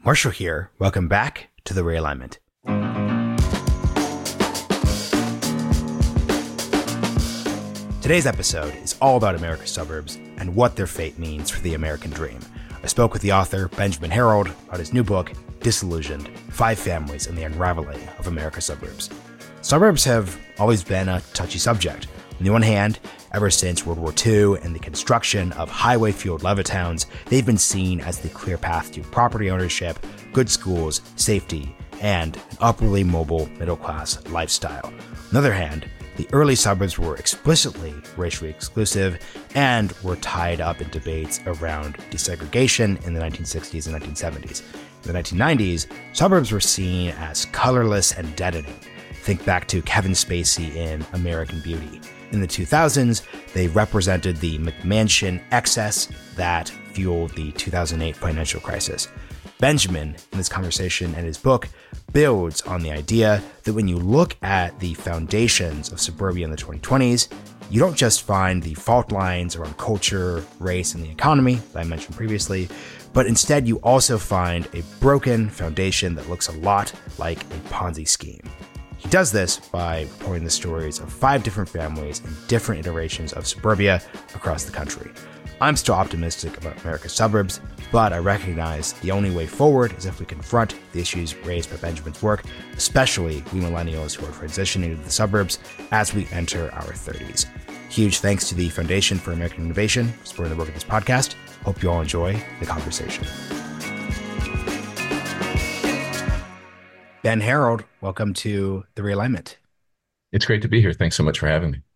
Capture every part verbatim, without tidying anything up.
Marshall here. Welcome back to The Realignment. Today's episode is all about America's suburbs and what their fate means for the American dream. I spoke with the author, Benjamin Herold, about his new book, Disillusioned: Five Families and the Unraveling of America's Suburbs. Suburbs have always been a touchy subject. On the one hand, ever since World War Two and the construction of highway-fueled Levittowns, they've been seen as the clear path to property ownership, good schools, safety, and an upwardly mobile middle-class lifestyle. On the other hand, the early suburbs were explicitly racially exclusive and were tied up in debates around desegregation in the nineteen sixties and nineteen seventies. In the nineteen nineties, suburbs were seen as colorless and deadening. Think back to Kevin Spacey in American Beauty. In the two thousands, they represented the McMansion excess that fueled the two thousand eight financial crisis. Benjamin, in this conversation and his book, builds on the idea that when you look at the foundations of suburbia in the twenty twenties, you don't just find the fault lines around culture, race, and the economy that I mentioned previously, but instead you also find a broken foundation that looks a lot like a Ponzi scheme. He does this by reporting the stories of five different families and different iterations of suburbia across the country. I'm still optimistic about America's suburbs, but I recognize the only way forward is if we confront the issues raised by Benjamin's work, especially we millennials who are transitioning to the suburbs as we enter our thirties. Huge thanks to the Foundation for American Innovation for supporting the work of this podcast. Hope you all enjoy the conversation. Ben Herold, welcome to The Realignment. It's great to be here. Thanks so much for having me.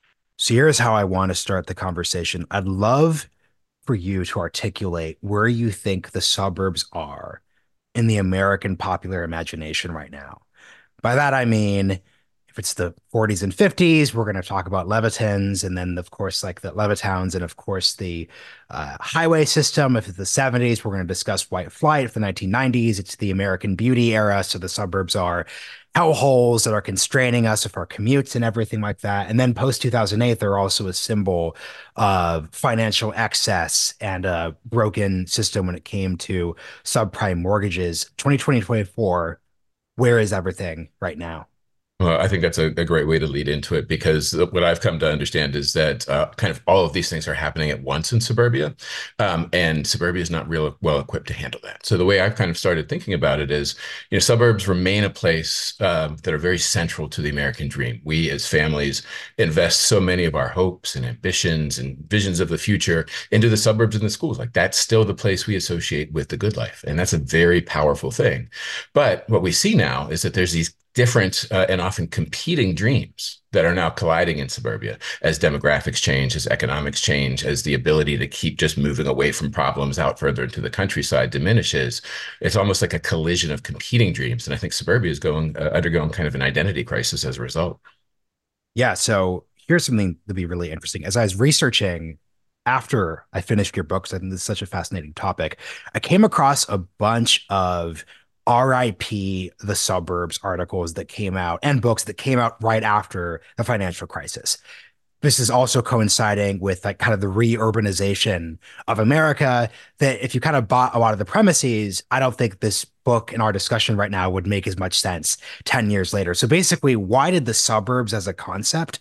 So here's how I want to start the conversation. I'd love for you to articulate where you think the suburbs are in the American popular imagination right now. By that, I mean, if it's the forties and fifties, we're going to talk about Levittons, and then, of course, like the Levittowns, and of course, the uh, highway system. If it's the seventies, we're going to discuss white flight. If the nineteen nineties, it's the American Beauty era. So the suburbs are hellholes that are constraining us of our commutes and everything like that. And then post two thousand eight, they're also a symbol of financial excess and a broken system when it came to subprime mortgages. twenty twenty, twenty-four, where is everything right now? Well, I think that's a, a great way to lead into it, because what I've come to understand is that uh, kind of all of these things are happening at once in suburbia, um, and suburbia is not real well equipped to handle that. So the way I've kind of started thinking about it is, you know, suburbs remain a place um, that are very central to the American dream. We as families invest so many of our hopes and ambitions and visions of the future into the suburbs and the schools. Like, that's still the place we associate with the good life, and that's a very powerful thing. But what we see now is that there's these different uh, and often competing dreams that are now colliding in suburbia as demographics change, as economics change, as the ability to keep just moving away from problems out further into the countryside diminishes. It's almost like a collision of competing dreams. And I think suburbia is going uh, undergoing kind of an identity crisis as a result. Yeah. So here's something to be really interesting. As I was researching after I finished your book, because I think this is such a fascinating topic, I came across a bunch of R I P the suburbs articles that came out and books that came out right after the financial crisis. This is also coinciding with like kind of the re-urbanization of America, that if you kind of bought a lot of the premises, I don't think this book and our discussion right now would make as much sense ten years later. So basically, why did the suburbs as a concept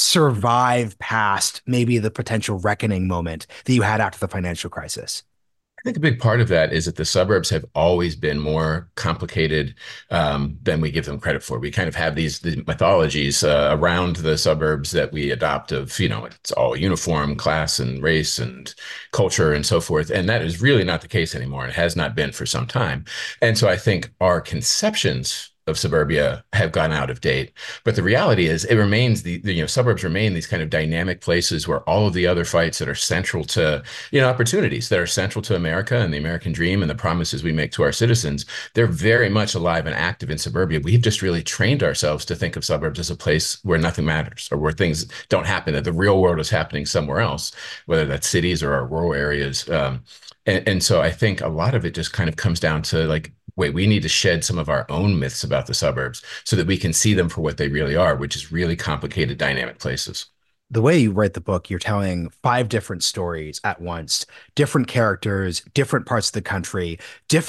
survive past maybe the potential reckoning moment that you had after the financial crisis? I think a big part of that is that the suburbs have always been more complicated um, than we give them credit for. We kind of have these, these mythologies uh, around the suburbs that we adopt of, you know, it's all uniform, class and race and culture and so forth. And that is really not the case anymore. It has not been for some time. And so I think our conceptions of suburbia have gone out of date. But the reality is it remains the, the, you know, suburbs remain these kind of dynamic places where all of the other fights that are central to, you know, opportunities that are central to America and the American dream and the promises we make to our citizens, they're very much alive and active in suburbia. We've just really trained ourselves to think of suburbs as a place where nothing matters or where things don't happen, that the real world is happening somewhere else, whether that's cities or our rural areas. Um, and, and so I think a lot of it just kind of comes down to like, wait, we need to shed some of our own myths about the suburbs so that we can see them for what they really are, which is really complicated, dynamic places. The way you write the book, you're telling five different stories at once, different characters, different parts of the country, different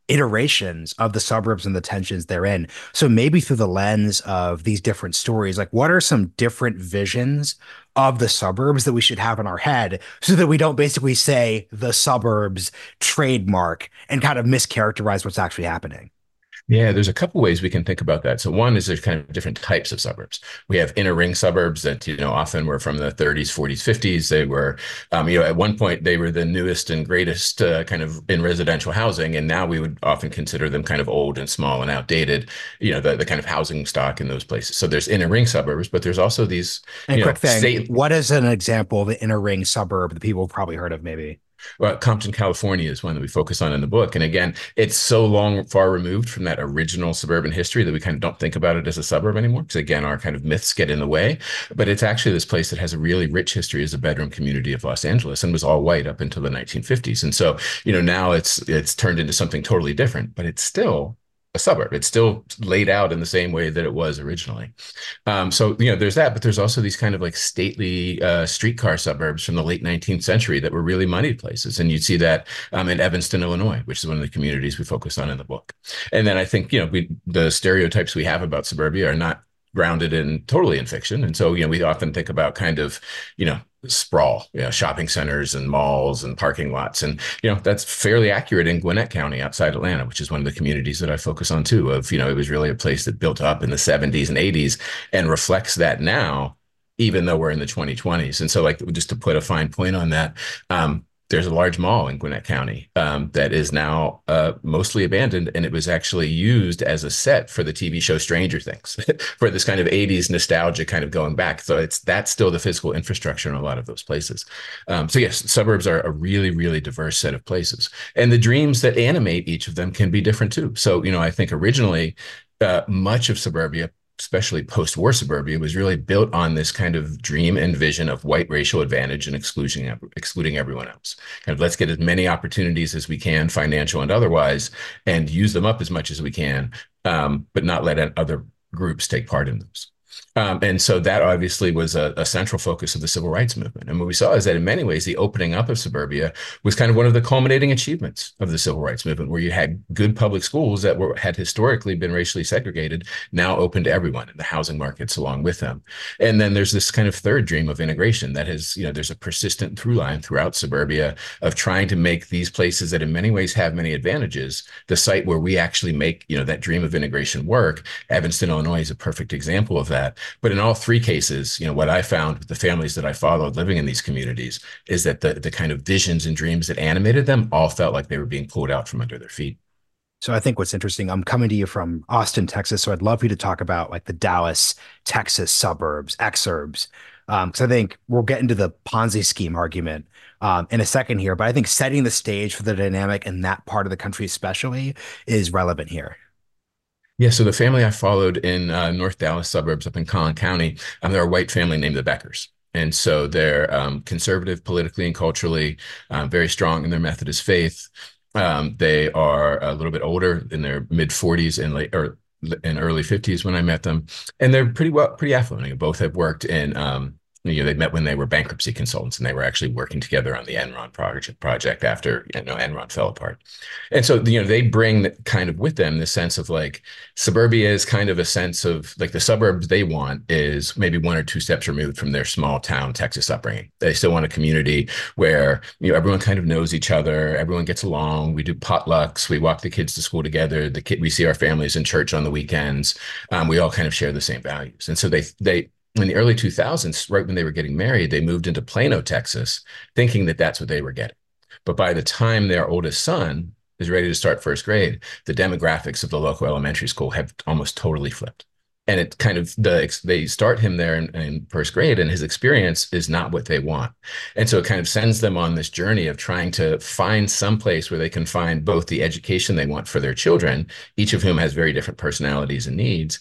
iterations of the suburbs and the tensions they're in. So maybe through the lens of these different stories, like what are some different visions of the suburbs that we should have in our head so that we don't basically say the suburbs trademark and kind of mischaracterize what's actually happening? Yeah, there's a couple ways we can think about that. So one is there's kind of different types of suburbs. We have inner ring suburbs that, you know, often were from the thirties, forties, fifties. They were, um, you know, at one point they were the newest and greatest uh, kind of in residential housing. And now we would often consider them kind of old and small and outdated, you know, the, the kind of housing stock in those places. So there's inner ring suburbs, but there's also these, And you know, quick thing, state. what is an example of the inner ring suburb that people have probably heard of maybe? Well, Compton, California is one that we focus on in the book. And again, it's so long, far removed from that original suburban history that we kind of don't think about it as a suburb anymore. Because again, our kind of myths get in the way. But it's actually this place that has a really rich history as a bedroom community of Los Angeles and was all white up until the nineteen fifties. And so, you know, now it's it's turned into something totally different, but it's still a suburb. It's still laid out in the same way that it was originally. Um, so, you know, there's that, but there's also these kind of like stately uh, streetcar suburbs from the late nineteenth century that were really moneyed places. And you'd see that um, in Evanston, Illinois, which is one of the communities we focus on in the book. And then I think, you know, we, the stereotypes we have about suburbia are not grounded in totally in fiction. And so, you know, we often think about kind of, you know, sprawl, you know, shopping centers and malls and parking lots. And, you know, that's fairly accurate in Gwinnett County outside Atlanta, which is one of the communities that I focus on too, of, you know, it was really a place that built up in the seventies and eighties and reflects that now, even though we're in the twenty twenties. And so like, just to put a fine point on that, um, there's a large mall in Gwinnett County um, that is now uh, mostly abandoned, and it was actually used as a set for the T V show Stranger Things, for this kind of eighties nostalgia kind of going back. So it's that's still the physical infrastructure in a lot of those places. Um, so yes, suburbs are a really, really diverse set of places, and the dreams that animate each of them can be different too. So you know, I think originally uh, much of suburbia, especially post-war suburbia, was really built on this kind of dream and vision of white racial advantage and excluding excluding everyone else. Kind of let's get as many opportunities as we can, financial and otherwise, and use them up as much as we can, um, but not let other groups take part in those. Um, and so that obviously was a, a central focus of the civil rights movement. And what we saw is that in many ways, the opening up of suburbia was kind of one of the culminating achievements of the civil rights movement, where you had good public schools that were had historically been racially segregated, now open to everyone, and the housing markets along with them. And then there's this kind of third dream of integration that has, you know, there's a persistent through line throughout suburbia of trying to make these places that in many ways have many advantages, the site where we actually make, you know, that dream of integration work. Evanston, Illinois is a perfect example of that. But in all three cases, you know, what I found with the families that I followed living in these communities is that the, the kind of visions and dreams that animated them all felt like they were being pulled out from under their feet. So I think what's interesting, I'm coming to you from Austin, Texas, so I'd love for you to talk about like the Dallas, Texas suburbs, exurbs, um, because I think we'll get into the Ponzi scheme argument um, in a second here, but I think setting the stage for the dynamic in that part of the country especially is relevant here. Yeah, so the family I followed in uh, North Dallas suburbs up in Collin County, um, they're a white family named the Beckers. And so they're um, conservative politically and culturally, um, very strong in their Methodist faith. Um, they are a little bit older, in their mid forties and late or in early fifties when I met them, and they're pretty well, pretty affluent. Both have worked in um, you know, they met when they were bankruptcy consultants, and they were actually working together on the Enron project project after, you know, Enron fell apart. And so, you know, they bring the, kind of with them the sense of like suburbia is kind of a sense of like the suburbs they want is maybe one or two steps removed from their small town Texas upbringing. They still want a community where, you know, everyone kind of knows each other, everyone gets along. We do potlucks, we walk the kids to school together. The kid, we see our families in church on the weekends. Um, we all kind of share the same values, and so they they. In the early two thousands, right when they were getting married, they moved into Plano, Texas, thinking that that's what they were getting. But by the time their oldest son is ready to start first grade, the demographics of the local elementary school have almost totally flipped. And it kind of, the they start him there in, in first grade, and his experience is not what they want. And so it kind of sends them on this journey of trying to find some place where they can find both the education they want for their children, each of whom has very different personalities and needs,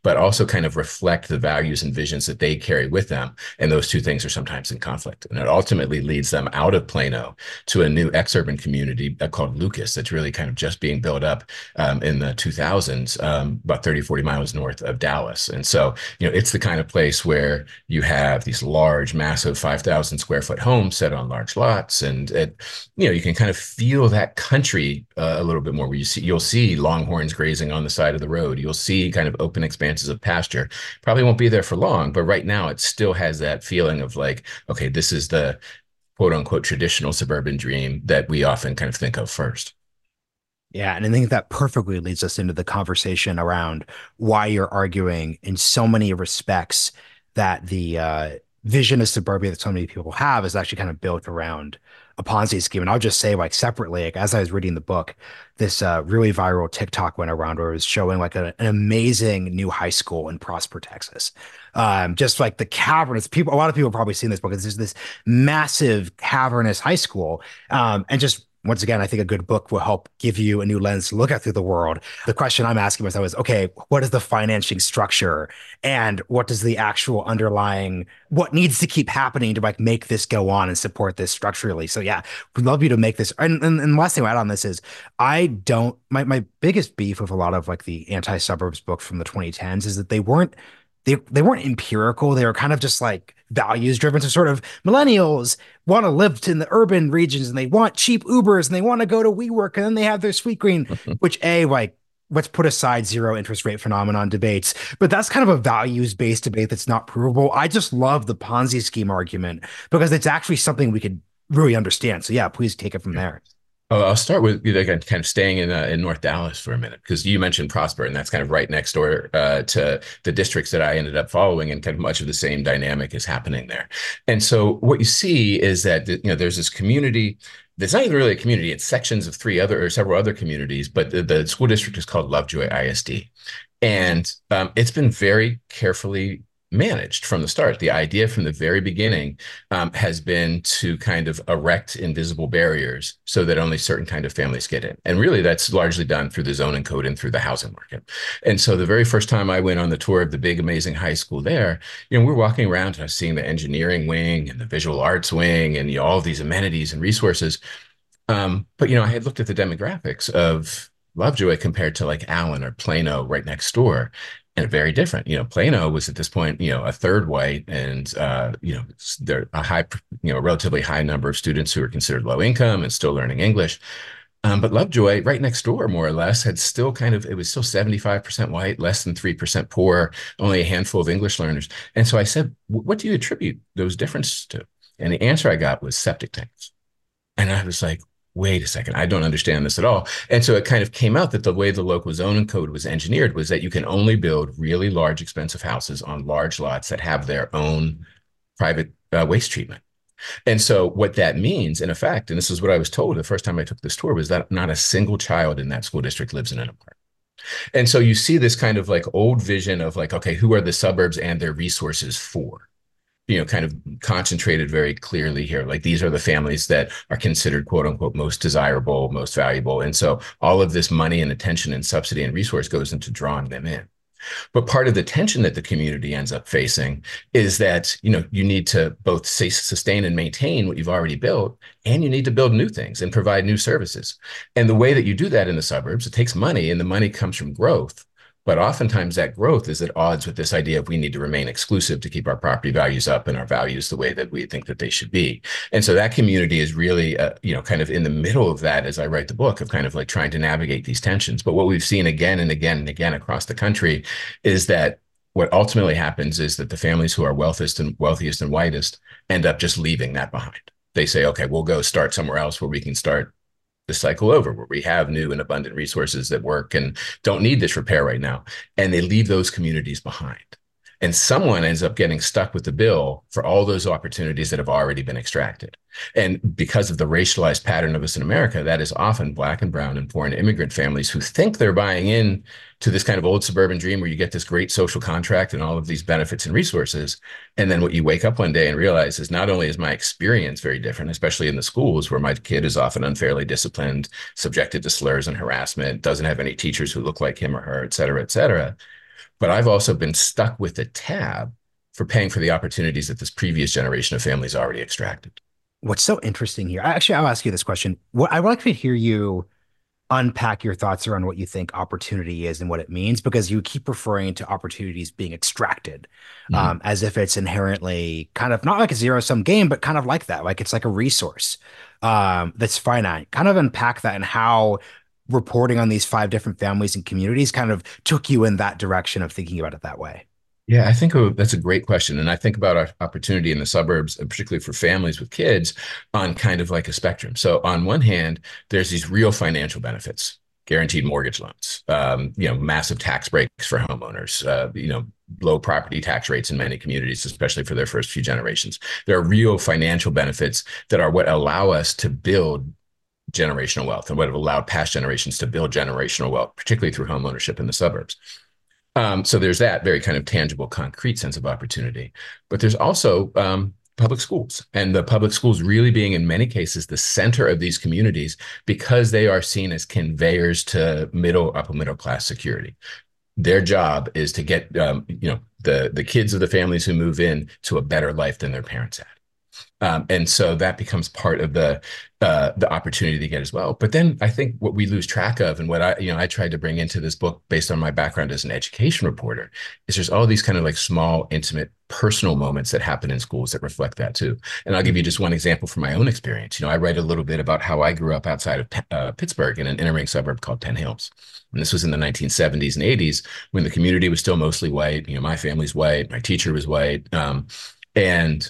but also kind of reflect the values and visions that they carry with them. And those two things are sometimes in conflict. And it ultimately leads them out of Plano to a new exurban community called Lucas that's really kind of just being built up um, in the two thousands, um, about thirty, forty miles north of Dallas. And so, you know, it's the kind of place where you have these large, massive five thousand square foot homes set on large lots. And, it, you know, you can kind of feel that country uh, a little bit more where you see, you'll see longhorns grazing on the side of the road. You'll see kind of open expanses of pasture. Probably won't be there for long, but right now it still has that feeling of like, okay, this is the quote unquote traditional suburban dream that we often kind of think of first. Yeah, and I think that perfectly leads us into the conversation around why you're arguing in so many respects that the uh, vision of suburbia that so many people have is actually kind of built around a Ponzi scheme. And I'll just say, like, separately, like, as I was reading the book, this uh, really viral TikTok went around where it was showing like a, an amazing new high school in Prosper, Texas. Um, just like the cavernous people, a lot of people have probably seen this book. It's just this massive cavernous high school, um, and just once again, I think a good book will help give you a new lens to look at through the world. The question I'm asking myself is, okay, what is the financing structure and what does the actual underlying, what needs to keep happening to like make this go on and support this structurally? So yeah, we'd love you to make this. And, and, and the last thing I add on this is I don't, my, my biggest beef with a lot of like the anti-suburbs books from the twenty tens is that they weren't, they, they weren't empirical. They were kind of just like values driven. So sort of millennials want to live in the urban regions and they want cheap Ubers and they want to go to WeWork and then they have their Sweet Green, which a like let's put aside zero interest rate phenomenon debates, but that's kind of a values based debate that's not provable. I just love the Ponzi scheme argument because it's actually something we could really understand. So yeah, please take it from there. Oh, I'll start with like kind of staying in uh, in North Dallas for a minute because you mentioned Prosper, and that's kind of right next door uh, to the districts that I ended up following, and kind of much of the same dynamic is happening there. And so what you see is that you know there's this community. It's not even really a community; it's sections of three other or several other communities, but the, the school district is called Lovejoy I S D, and um, it's been very carefully managed from the start. The idea from the very beginning um, has been to kind of erect invisible barriers so that only certain kind of families get in. And really that's largely done through the zoning code and through the housing market. And so the very first time I went on the tour of the big, amazing high school there, you know, we're walking around and I was seeing the engineering wing and the visual arts wing and you know, all of these amenities and resources. Um, but, you know, I had looked at the demographics of Lovejoy compared to like Allen or Plano right next door. And very different. You know, Plano was at this point, you know, a third white and, uh, you know, there a high, you know, relatively high number of students who were considered low income and still learning English. Um, but Lovejoy, right next door, more or less, had still kind of, it was still seventy-five percent white, less than three percent poor, only a handful of English learners. And so I said, what do you attribute those differences to? And the answer I got was septic tanks. And I was like, wait a second, I don't understand this at all. And so it kind of came out that the way the local zoning code was engineered was that you can only build really large, expensive houses on large lots that have their own private uh, waste treatment. And so what that means, in effect, and this is what I was told the first time I took this tour, was that not a single child in that school district lives in an apartment. And so you see this kind of like old vision of like, okay, who are the suburbs and their resources for? You know, kind of concentrated very clearly here. Like these are the families that are considered quote unquote most desirable, most valuable. And so all of this money and attention and subsidy and resource goes into drawing them in. But part of the tension that the community ends up facing is that, you know, you need to both say, sustain and maintain what you've already built, and you need to build new things and provide new services. And the way that you do that in the suburbs, it takes money, and the money comes from growth. But oftentimes that growth is at odds with this idea of we need to remain exclusive to keep our property values up and our values the way that we think that they should be. And so that community is really, uh, you know, kind of in the middle of that as I write the book of kind of like trying to navigate these tensions. But what we've seen again and again and again across the country is that what ultimately happens is that the families who are wealthiest and wealthiest and whitest end up just leaving that behind. They say, okay, we'll go start somewhere else where we can start the cycle over, where we have new and abundant resources that work and don't need this repair right now. And they leave those communities behind. And someone ends up getting stuck with the bill for all those opportunities that have already been extracted. And because of the racialized pattern of us in America, that is often Black and brown and poor and immigrant families who think they're buying in to this kind of old suburban dream where you get this great social contract and all of these benefits and resources. And then what you wake up one day and realize is not only is my experience very different, especially in the schools where my kid is often unfairly disciplined, subjected to slurs and harassment, doesn't have any teachers who look like him or her, et cetera, et cetera. But I've also been stuck with the tab for paying for the opportunities that this previous generation of families already extracted. What's so interesting here, actually, I'll ask you this question. What I would like to hear you unpack your thoughts around what you think opportunity is and what it means, because you keep referring to opportunities being extracted Mhm. um, as if it's inherently kind of not like a zero sum game, but kind of like that, like it's like a resource um, that's finite. Kind of unpack that and how reporting on these five different families and communities kind of took you in that direction of thinking about it that way. Yeah, I think oh, that's a great question. And I think about our opportunity in the suburbs, and particularly for families with kids, on kind of like a spectrum. So on one hand, there's these real financial benefits, guaranteed mortgage loans, um, you know, massive tax breaks for homeowners, uh, you know, low property tax rates in many communities, especially for their first few generations. There are real financial benefits that are what allow us to build generational wealth and what have allowed past generations to build generational wealth, particularly through home ownership in the suburbs. Um, so there's that very kind of tangible, concrete sense of opportunity. But there's also um, public schools, and the public schools really being, in many cases, the center of these communities because they are seen as conveyors to middle, upper middle class security. Their job is to get um, you know the the kids of the families who move in to a better life than their parents had. Um, and so that becomes part of the uh, the opportunity to get as well. But then I think what we lose track of, and what I you know I tried to bring into this book based on my background as an education reporter, is there's all these kind of like small, intimate, personal moments that happen in schools that reflect that too. And I'll give you just one example from my own experience. You know, I write a little bit about how I grew up outside of uh, Pittsburgh in an inner ring suburb called Penn Hills. And this was in the nineteen seventies and eighties when the community was still mostly white. You know, my family's white, my teacher was white, um, and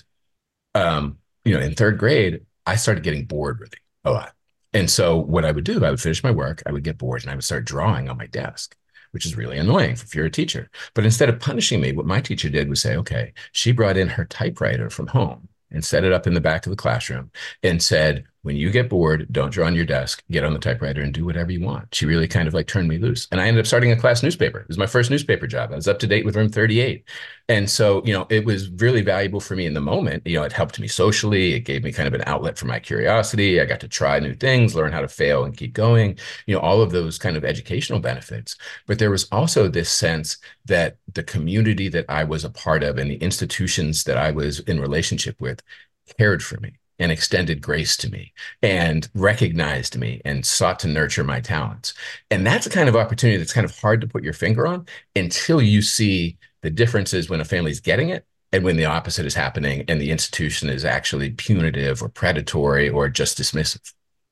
um, you know, in third grade, I started getting bored really a lot. And so what I would do, I would finish my work, I would get bored, and I would start drawing on my desk, which is really annoying if you're a teacher. But instead of punishing me, what my teacher did was say, okay, she brought in her typewriter from home and set it up in the back of the classroom and said, when you get bored, don't draw on your desk, get on the typewriter and do whatever you want. She really kind of like turned me loose. And I ended up starting a class newspaper. It was my first newspaper job. I was up to date with Room thirty-eight. And so, you know, it was really valuable for me in the moment. You know, it helped me socially. It gave me kind of an outlet for my curiosity. I got to try new things, learn how to fail and keep going, you know, all of those kind of educational benefits. But there was also this sense that the community that I was a part of and the institutions that I was in relationship with cared for me and extended grace to me and recognized me and sought to nurture my talents. And that's a kind of opportunity that's kind of hard to put your finger on until you see the differences when a family's getting it and when the opposite is happening and the institution is actually punitive or predatory or just dismissive.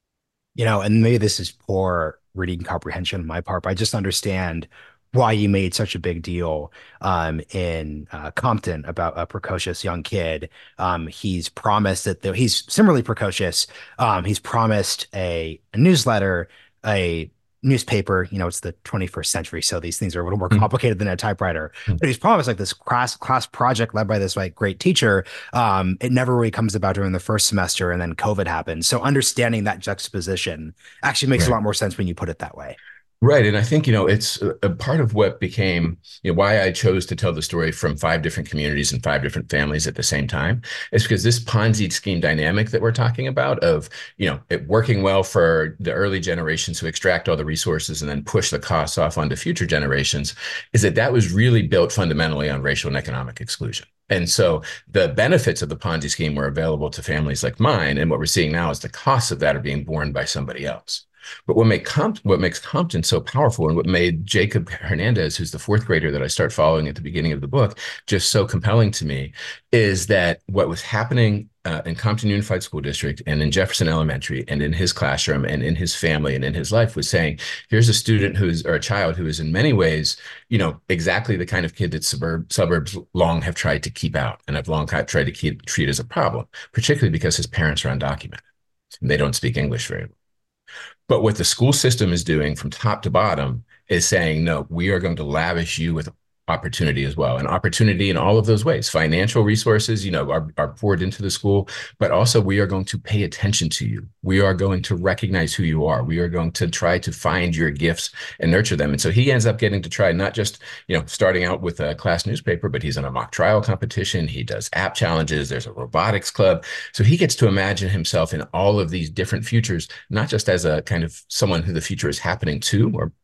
You know, and maybe this is poor reading comprehension on my part, but I just understand why you made such a big deal um, in uh, Compton about a precocious young kid. Um, he's promised that the, he's similarly precocious. Um, he's promised a, a newsletter, a newspaper. You know, it's the twenty-first century, so these things are a little more complicated than a typewriter. But he's promised like this class class project led by this like great teacher. Um, it never really comes about during the first semester, and then COVID happens. So understanding that juxtaposition actually makes a Right. lot more sense when you put it that way. Right. And I think, you know, it's a, a part of what became, you know, why I chose to tell the story from five different communities and five different families at the same time is because this Ponzi scheme dynamic that we're talking about of, you know, it working well for the early generations who extract all the resources and then push the costs off onto future generations is that that was really built fundamentally on racial and economic exclusion. And so the benefits of the Ponzi scheme were available to families like mine. And what we're seeing now is the costs of that are being borne by somebody else. But what, make Compt- what makes Compton so powerful and what made Jacob Hernandez, who's the fourth grader that I start following at the beginning of the book, just so compelling to me is that what was happening uh, in Compton Unified School District and in Jefferson Elementary and in his classroom and in his family and in his life was saying, here's a student who's, or a child who is in many ways, you know, exactly the kind of kid that suburb, suburbs long have tried to keep out and have long tried to keep, treat as a problem, particularly because his parents are undocumented and they don't speak English very well. But what the school system is doing from top to bottom is saying, no, we are going to lavish you with opportunity as well. And opportunity in all of those ways. Financial resources, you know, are, are poured into the school, but also we are going to pay attention to you. We are going to recognize who you are. We are going to try to find your gifts and nurture them. And so he ends up getting to try not just, you know, starting out with a class newspaper, but he's in a mock trial competition. He does app challenges. There's a robotics club. So he gets to imagine himself in all of these different futures, not just as a kind of someone who the future is happening to or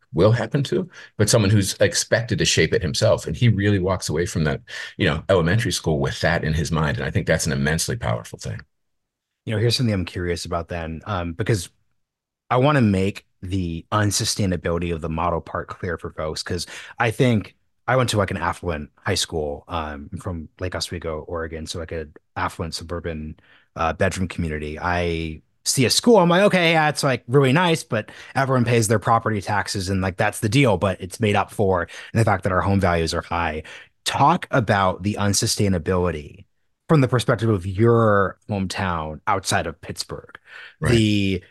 will happen to, but someone who's expected to shape it himself. And he really walks away from that, you know, elementary school with that in his mind. And I think that's an immensely powerful thing. You know, here's something I'm curious about then, um, because I want to make the unsustainability of the model part clear for folks because I think I went to like an affluent high school um, from Lake Oswego, Oregon, so like an affluent suburban uh, bedroom community. I see a school, I'm like, okay, yeah, it's like really nice, but everyone pays their property taxes and like that's the deal, but it's made up for in the fact that our home values are high. Talk about the unsustainability from the perspective of your hometown outside of Pittsburgh. Right. The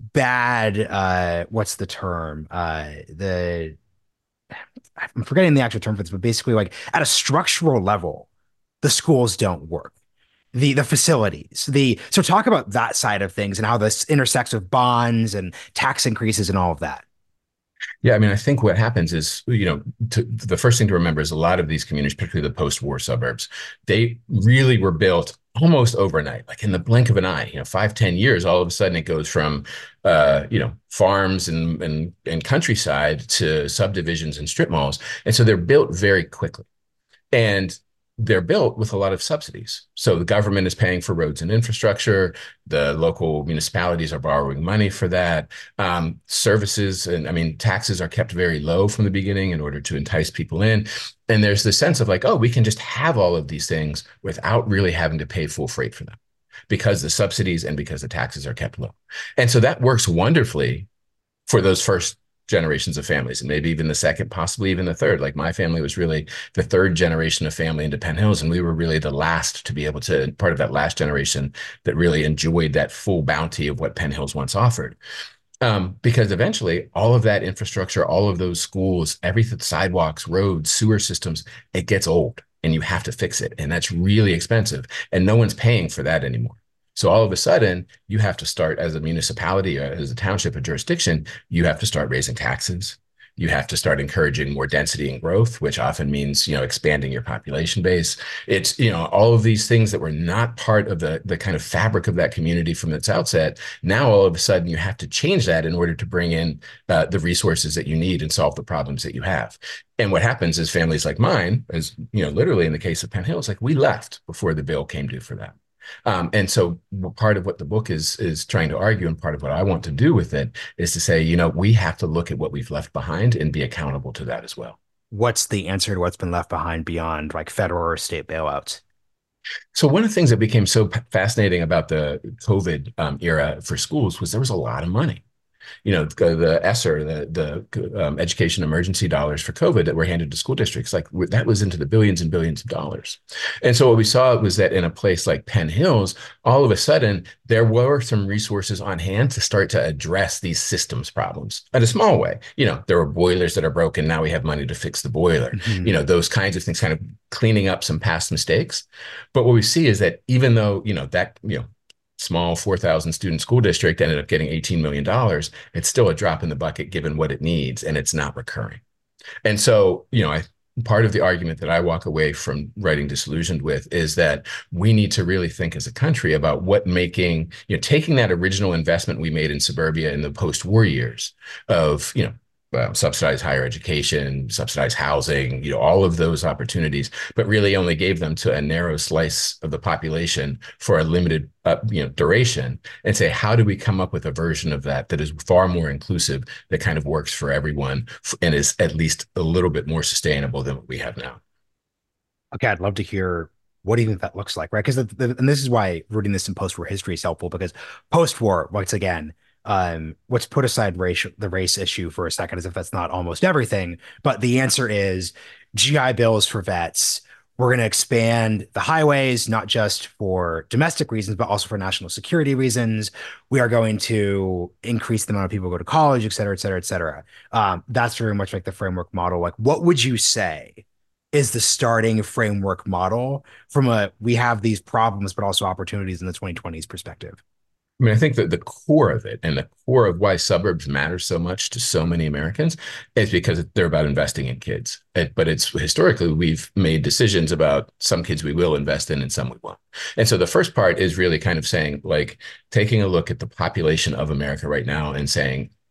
bad uh what's the term uh the I'm forgetting the actual term for this, but basically like at a structural level the schools don't work, the the facilities, the so talk about that side of things and how this intersects with bonds and tax increases and all of that. Yeah, I mean, I think what happens is, you know, to, the first thing to remember is a lot of these communities, particularly the post-war suburbs, they really were built almost overnight, like in the blink of an eye. You know, five, ten years, all of a sudden it goes from, uh, you know, farms and and and countryside to subdivisions and strip malls, and so they're built very quickly. And they're built with a lot of subsidies. So the government is paying for roads and infrastructure. The local municipalities are borrowing money for that. Um, services and I mean, taxes are kept very low from the beginning in order to entice people in. And there's the sense of like, oh, we can just have all of these things without really having to pay full freight for them because the subsidies and because the taxes are kept low. And so that works wonderfully for those first generations of families, and maybe even the second, possibly even the third. Like my family was really the third generation of family into Penn Hills, and we were really the last to be able to, part of that last generation that really enjoyed that full bounty of what Penn Hills once offered. Um, because eventually all of that infrastructure, all of those schools, everything, sidewalks, roads, sewer systems, it gets old and you have to fix it. And that's really expensive. And no one's paying for that anymore. So all of a sudden, you have to start as a municipality, or as a township, a jurisdiction, you have to start raising taxes. You have to start encouraging more density and growth, which often means, you know, expanding your population base. It's, you know, all of these things that were not part of the, the kind of fabric of that community from its outset. Now, all of a sudden, you have to change that in order to bring in uh, the resources that you need and solve the problems that you have. And what happens is families like mine, as, you know, literally in the case of Penn Hills, like we left before the bill came due for that. Um, and so part of what the book is is trying to argue, and part of what I want to do with it is to say, you know, we have to look at what we've left behind and be accountable to that as well. What's the answer to what's been left behind beyond like federal or state bailouts? So one of the things that became so fascinating about the COVID um, era for schools was there was a lot of money. You know, the, the ESSER, the the um, education emergency dollars for COVID that were handed to school districts, like that was into the billions and billions of dollars. And so what we saw was that in a place like Penn Hills, all of a sudden there were some resources on hand to start to address these systems problems in a small way. You know, there were boilers that are broken. Now we have money to fix the boiler. Mm-hmm. You know, those kinds of things, kind of cleaning up some past mistakes. But what we see is that even though, you know, that, you know, small four thousand student school district ended up getting eighteen million dollars, it's still a drop in the bucket given what it needs, and it's not recurring. And so, you know, I, part of the argument that I walk away from writing Disillusioned with is that we need to really think as a country about what making, you know, taking that original investment we made in suburbia in the post-war years of, you know, Uh, subsidized higher education, subsidized housing, you know, all of those opportunities, but really only gave them to a narrow slice of the population for a limited, uh, you know, duration, and say, how do we come up with a version of that that is far more inclusive, that kind of works for everyone and is at least a little bit more sustainable than what we have now? Okay, I'd love to hear what do you think that looks like, right? Because and this is why rooting this in post-war history is helpful because post-war, once again, um, let's put aside race, the race issue for a second, as if that's not almost everything. But the answer is G I Bills for vets. We're going to expand the highways, not just for domestic reasons, but also for national security reasons. We are going to increase the amount of people who go to college, et cetera, et cetera, et cetera. Um, that's very much like the framework model. Like, what would you say is the starting framework model from a, we have these problems, but also opportunities in the twenty twenties perspective? I mean, I think that the core of it and the core of why suburbs matter so much to so many Americans is because they're about investing in kids. It, but it's historically, we've made decisions about some kids we will invest in and some we won't. And so the first part is really kind of saying, like, taking a look at the population of America right now and saying,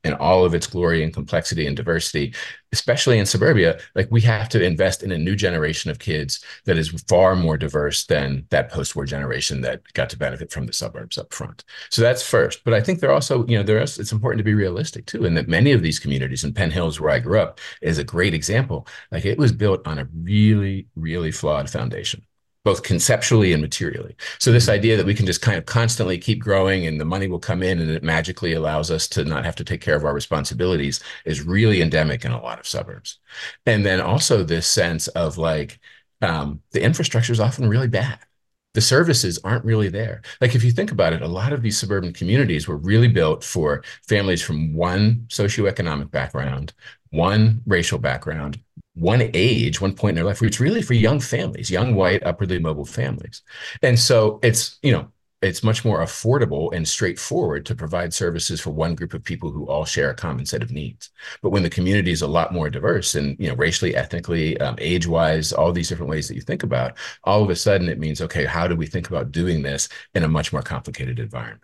in all of its glory and complexity and diversity, especially in suburbia, like we have to invest in a new generation of kids that is far more diverse than that post-war generation that got to benefit from the suburbs up front. So that's first. But I think they're also, you know, there is, it's important to be realistic too, and that many of these communities, in Penn Hills, where I grew up, is a great example. Like it was built on a really, really flawed foundation, both conceptually and materially. So this idea that we can just kind of constantly keep growing and the money will come in and it magically allows us to not have to take care of our responsibilities is really endemic in a lot of suburbs. And then also this sense of like um, the infrastructure is often really bad. The services aren't really there. Like if you think about it, a lot of these suburban communities were really built for families from one socioeconomic background, one racial background, one age, one point in their life, where it's really for young families, young, white, upwardly mobile families. And so it's, you know, it's much more affordable and straightforward to provide services for one group of people who all share a common set of needs. But when the community is a lot more diverse and, you know, racially, ethnically, um, age-wise, all these different ways that you think about, all of a sudden it means, okay, how do we think about doing this in a much more complicated environment?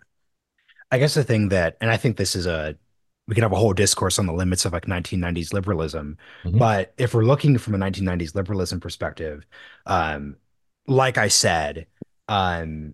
I guess the thing that, and I think this is a, we could have a whole discourse on the limits of like nineteen nineties liberalism, Mhm. but if we're looking from a nineteen nineties liberalism perspective, um, like I said, um,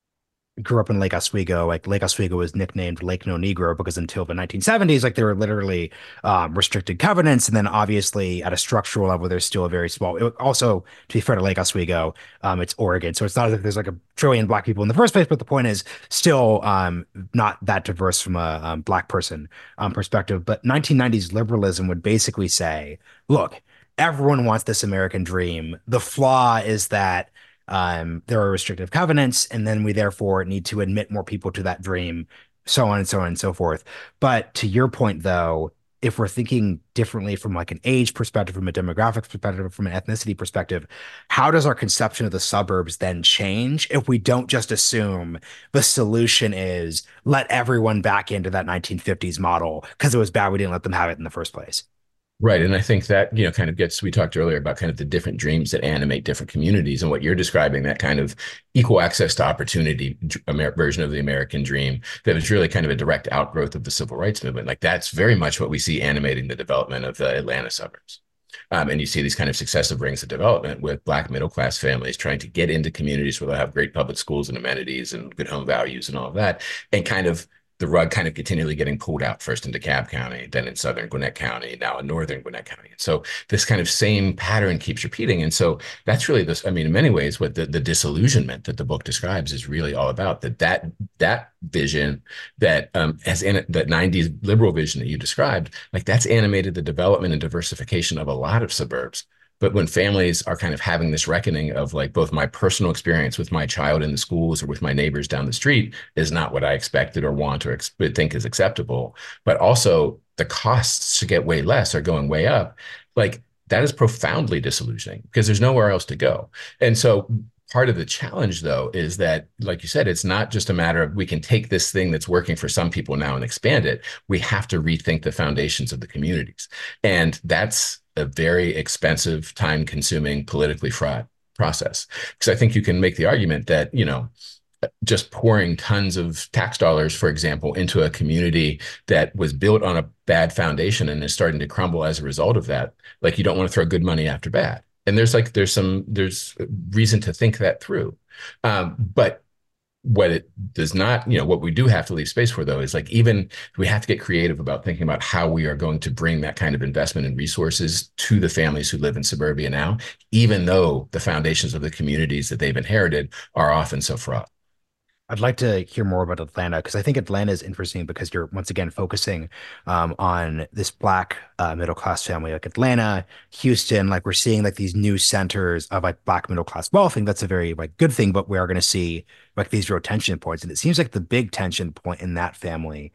grew up in Lake Oswego. Like Lake Oswego was nicknamed Lake No Negro because until the nineteen seventies, like there were literally um, restricted covenants, and then obviously at a structural level, there's still a very small. It, also, to be fair to Lake Oswego, um, it's Oregon, so it's not as if there's like a trillion black people in the first place. But the point is, still um, not that diverse from a um, black person um, perspective. But nineteen nineties liberalism would basically say, look, everyone wants this American dream. The flaw is that um, there are restrictive covenants, and then we therefore need to admit more people to that dream, so on and so on and so forth. But to your point, though, if we're thinking differently from like an age perspective, from a demographics perspective, from an ethnicity perspective, how does our conception of the suburbs then change if we don't just assume the solution is let everyone back into that nineteen fifties model because it was bad we didn't let them have it in the first place? Right. And I think that, you know, kind of gets, we talked earlier about kind of the different dreams that animate different communities and what you're describing, that kind of equal access to opportunity Amer version of the American dream that was really kind of a direct outgrowth of the civil rights movement. Like that's very much what we see animating the development of the Atlanta suburbs. Um, and you see these kind of successive rings of development with Black middle class families trying to get into communities where they have great public schools and amenities and good home values and all of that, and kind of the rug kind of continually getting pulled out, first in DeKalb County, then in southern Gwinnett County, now in northern Gwinnett County. And so this kind of same pattern keeps repeating. And so that's really this, I mean, in many ways, what the, the disillusionment that the book describes is really all about, that that that vision that um as in that nineties liberal vision that you described, like that's animated the development and diversification of a lot of suburbs. But when families are kind of having this reckoning of like both my personal experience with my child in the schools or with my neighbors down the street is not what I expected or want or think is acceptable, but also the costs to get way less are going way up, like that is profoundly disillusioning because there's nowhere else to go. And so part of the challenge, though, is that, like you said, it's not just a matter of we can take this thing that's working for some people now and expand it. We have to rethink the foundations of the communities. And that's a very expensive, time-consuming, politically fraught process. Because I think you can make the argument that, you know, just pouring tons of tax dollars, for example, into a community that was built on a bad foundation and is starting to crumble as a result of that, like you don't want to throw good money after bad. And there's like, there's some, there's reason to think that through. Um, but what it does not, you know, what we do have to leave space for, though, is like even we have to get creative about thinking about how we are going to bring that kind of investment and resources to the families who live in suburbia now, even though the foundations of the communities that they've inherited are often so fraught. I'd like to hear more about Atlanta because I think Atlanta is interesting because you're once again focusing um, on this black uh, middle class family like Atlanta, Houston. Like we're seeing like these new centers of like black middle class wealth. I think that's a very like good thing, but we are going to see like these real tension points. And it seems like the big tension point in that family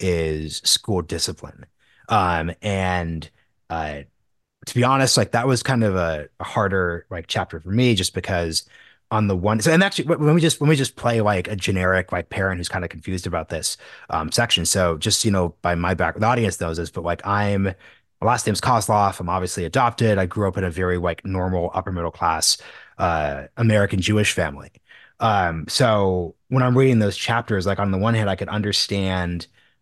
is school discipline. Um, and uh, to be honest, like that was kind of a, a harder like chapter for me just because on the one so and actually when we just when we just play like a generic like parent who's kind of confused about this um section. So just you know by my back the audience knows this, but like I'm my last name's Kozloff. I'm obviously adopted. I grew up in a very like normal upper middle class uh American Jewish family. Um so when I'm reading those chapters, like on the one hand I could understand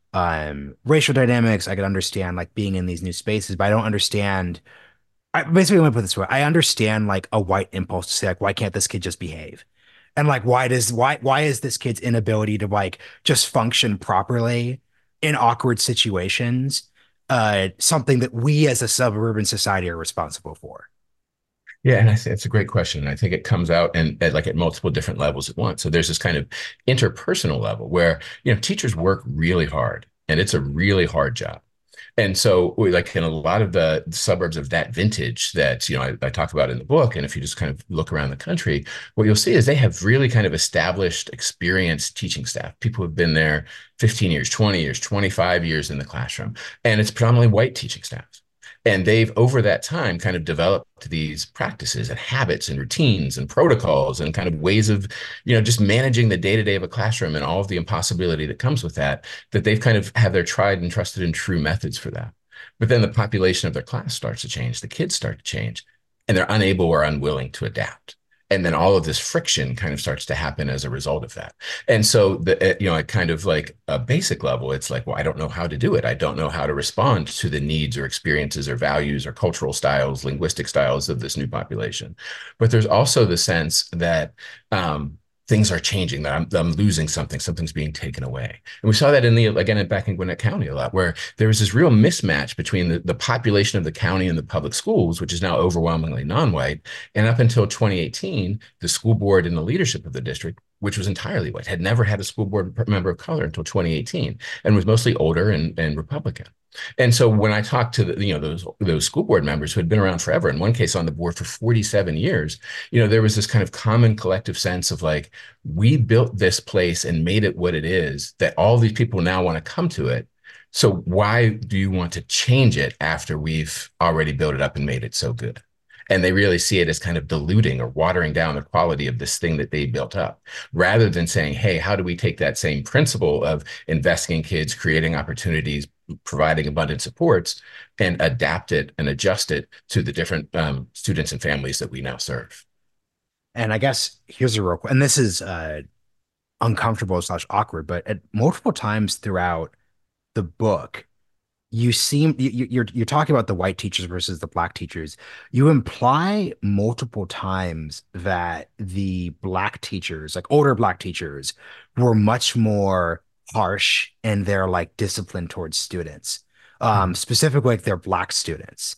um, racial dynamics. I could understand like being in these new spaces, but I don't understand. I, basically, let me put it this way: I understand like a white impulse to say like, why can't this kid just behave? And like, why does why why is this kid's inability to like just function properly in awkward situations uh something that we as a suburban society are responsible for? Yeah, and I think it's a great question. And I think it comes out and at, like at multiple different levels at once. So there's this kind of interpersonal level where, you know, teachers work really hard and it's a really hard job. And so, we, like in a lot of the suburbs of that vintage that you know I, I talk about in the book, and if you just kind of look around the country, what you'll see is they have really kind of established, experienced teaching staff. People who've been there fifteen years, twenty years, twenty-five years in the classroom, and it's predominantly white teaching staff. And they've over that time kind of developed these practices and habits and routines and protocols and kind of ways of, you know, just managing the day to day of a classroom and all of the impossibility that comes with that, that they've kind of have their tried and trusted and true methods for that. But then the population of their class starts to change, the kids start to change, and they're unable or unwilling to adapt. And then all of this friction kind of starts to happen as a result of that. And so the you know, at kind of like a basic level, it's like, well, I don't know how to do it. I don't know how to respond to the needs or experiences or values or cultural styles, linguistic styles of this new population. But there's also the sense that um, things are changing, that I'm, I'm losing something, something's being taken away. And we saw that in the, again, back in Gwinnett County a lot, where there was this real mismatch between the, the population of the county and the public schools, which is now overwhelmingly non-white. And up until twenty eighteen, the school board and the leadership of the district, which was entirely white, had never had a school board member of color until twenty eighteen, and was mostly older and, and Republican. And so when I talked to the, you know, those those school board members who had been around forever, in one case on the board for forty-seven years, you know, there was this kind of common collective sense of like, we built this place and made it what it is, that all these people now want to come to it. So why do you want to change it after we've already built it up and made it so good? And they really see it as kind of diluting or watering down the quality of this thing that they built up, rather than saying, hey, how do we take that same principle of investing in kids, creating opportunities, providing abundant supports, and adapt it and adjust it to the different um, students and families that we now serve? And I guess here's a real, and this is uh uncomfortable slash awkward, but at multiple times throughout the book, you seem you, you're you're talking about the white teachers versus the black teachers. You imply multiple times that the black teachers, like older black teachers, were much more harsh in their like discipline towards students, um, specifically like their black students.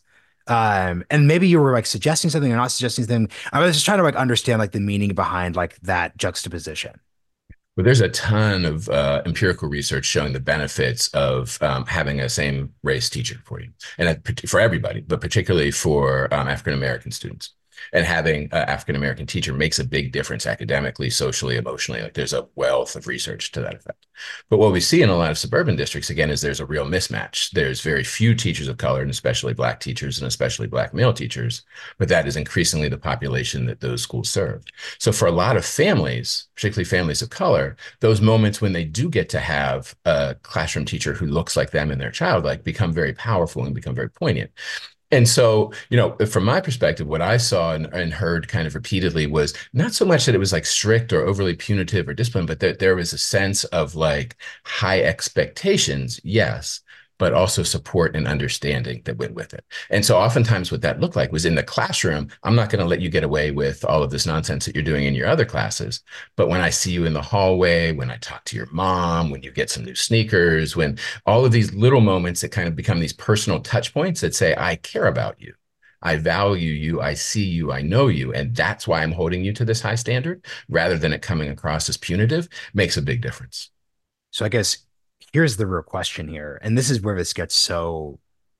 Um, and maybe you were like suggesting something or not suggesting something. I was just trying to like understand like the meaning behind like that juxtaposition. But there's a ton of uh, empirical research showing the benefits of um, having a same race teacher for you, and for everybody, but particularly for um, African American students. And having an African American teacher makes a big difference academically, socially, emotionally. Like there's a wealth of research to that effect. But what we see in a lot of suburban districts, again, is there's a real mismatch. There's very few teachers of color, and especially black teachers, and especially black male teachers. But that is increasingly the population that those schools serve. So for a lot of families, particularly families of color, those moments when they do get to have a classroom teacher who looks like them and their child, like become very powerful and become very poignant. And so, you know, from my perspective, what I saw and, and heard kind of repeatedly was not so much that it was like strict or overly punitive or disciplined, but that there was a sense of like high expectations, yes, but also support and understanding that went with it. And so oftentimes what that looked like was in the classroom, I'm not going to let you get away with all of this nonsense that you're doing in your other classes. But when I see you in the hallway, when I talk to your mom, when you get some new sneakers, when all of these little moments that kind of become these personal touch points that say, I care about you. I value you. I see you. I know you. And that's why I'm holding you to this high standard, rather than it coming across as punitive, makes a big difference. So I guess here's the real question here, and this is where this gets so,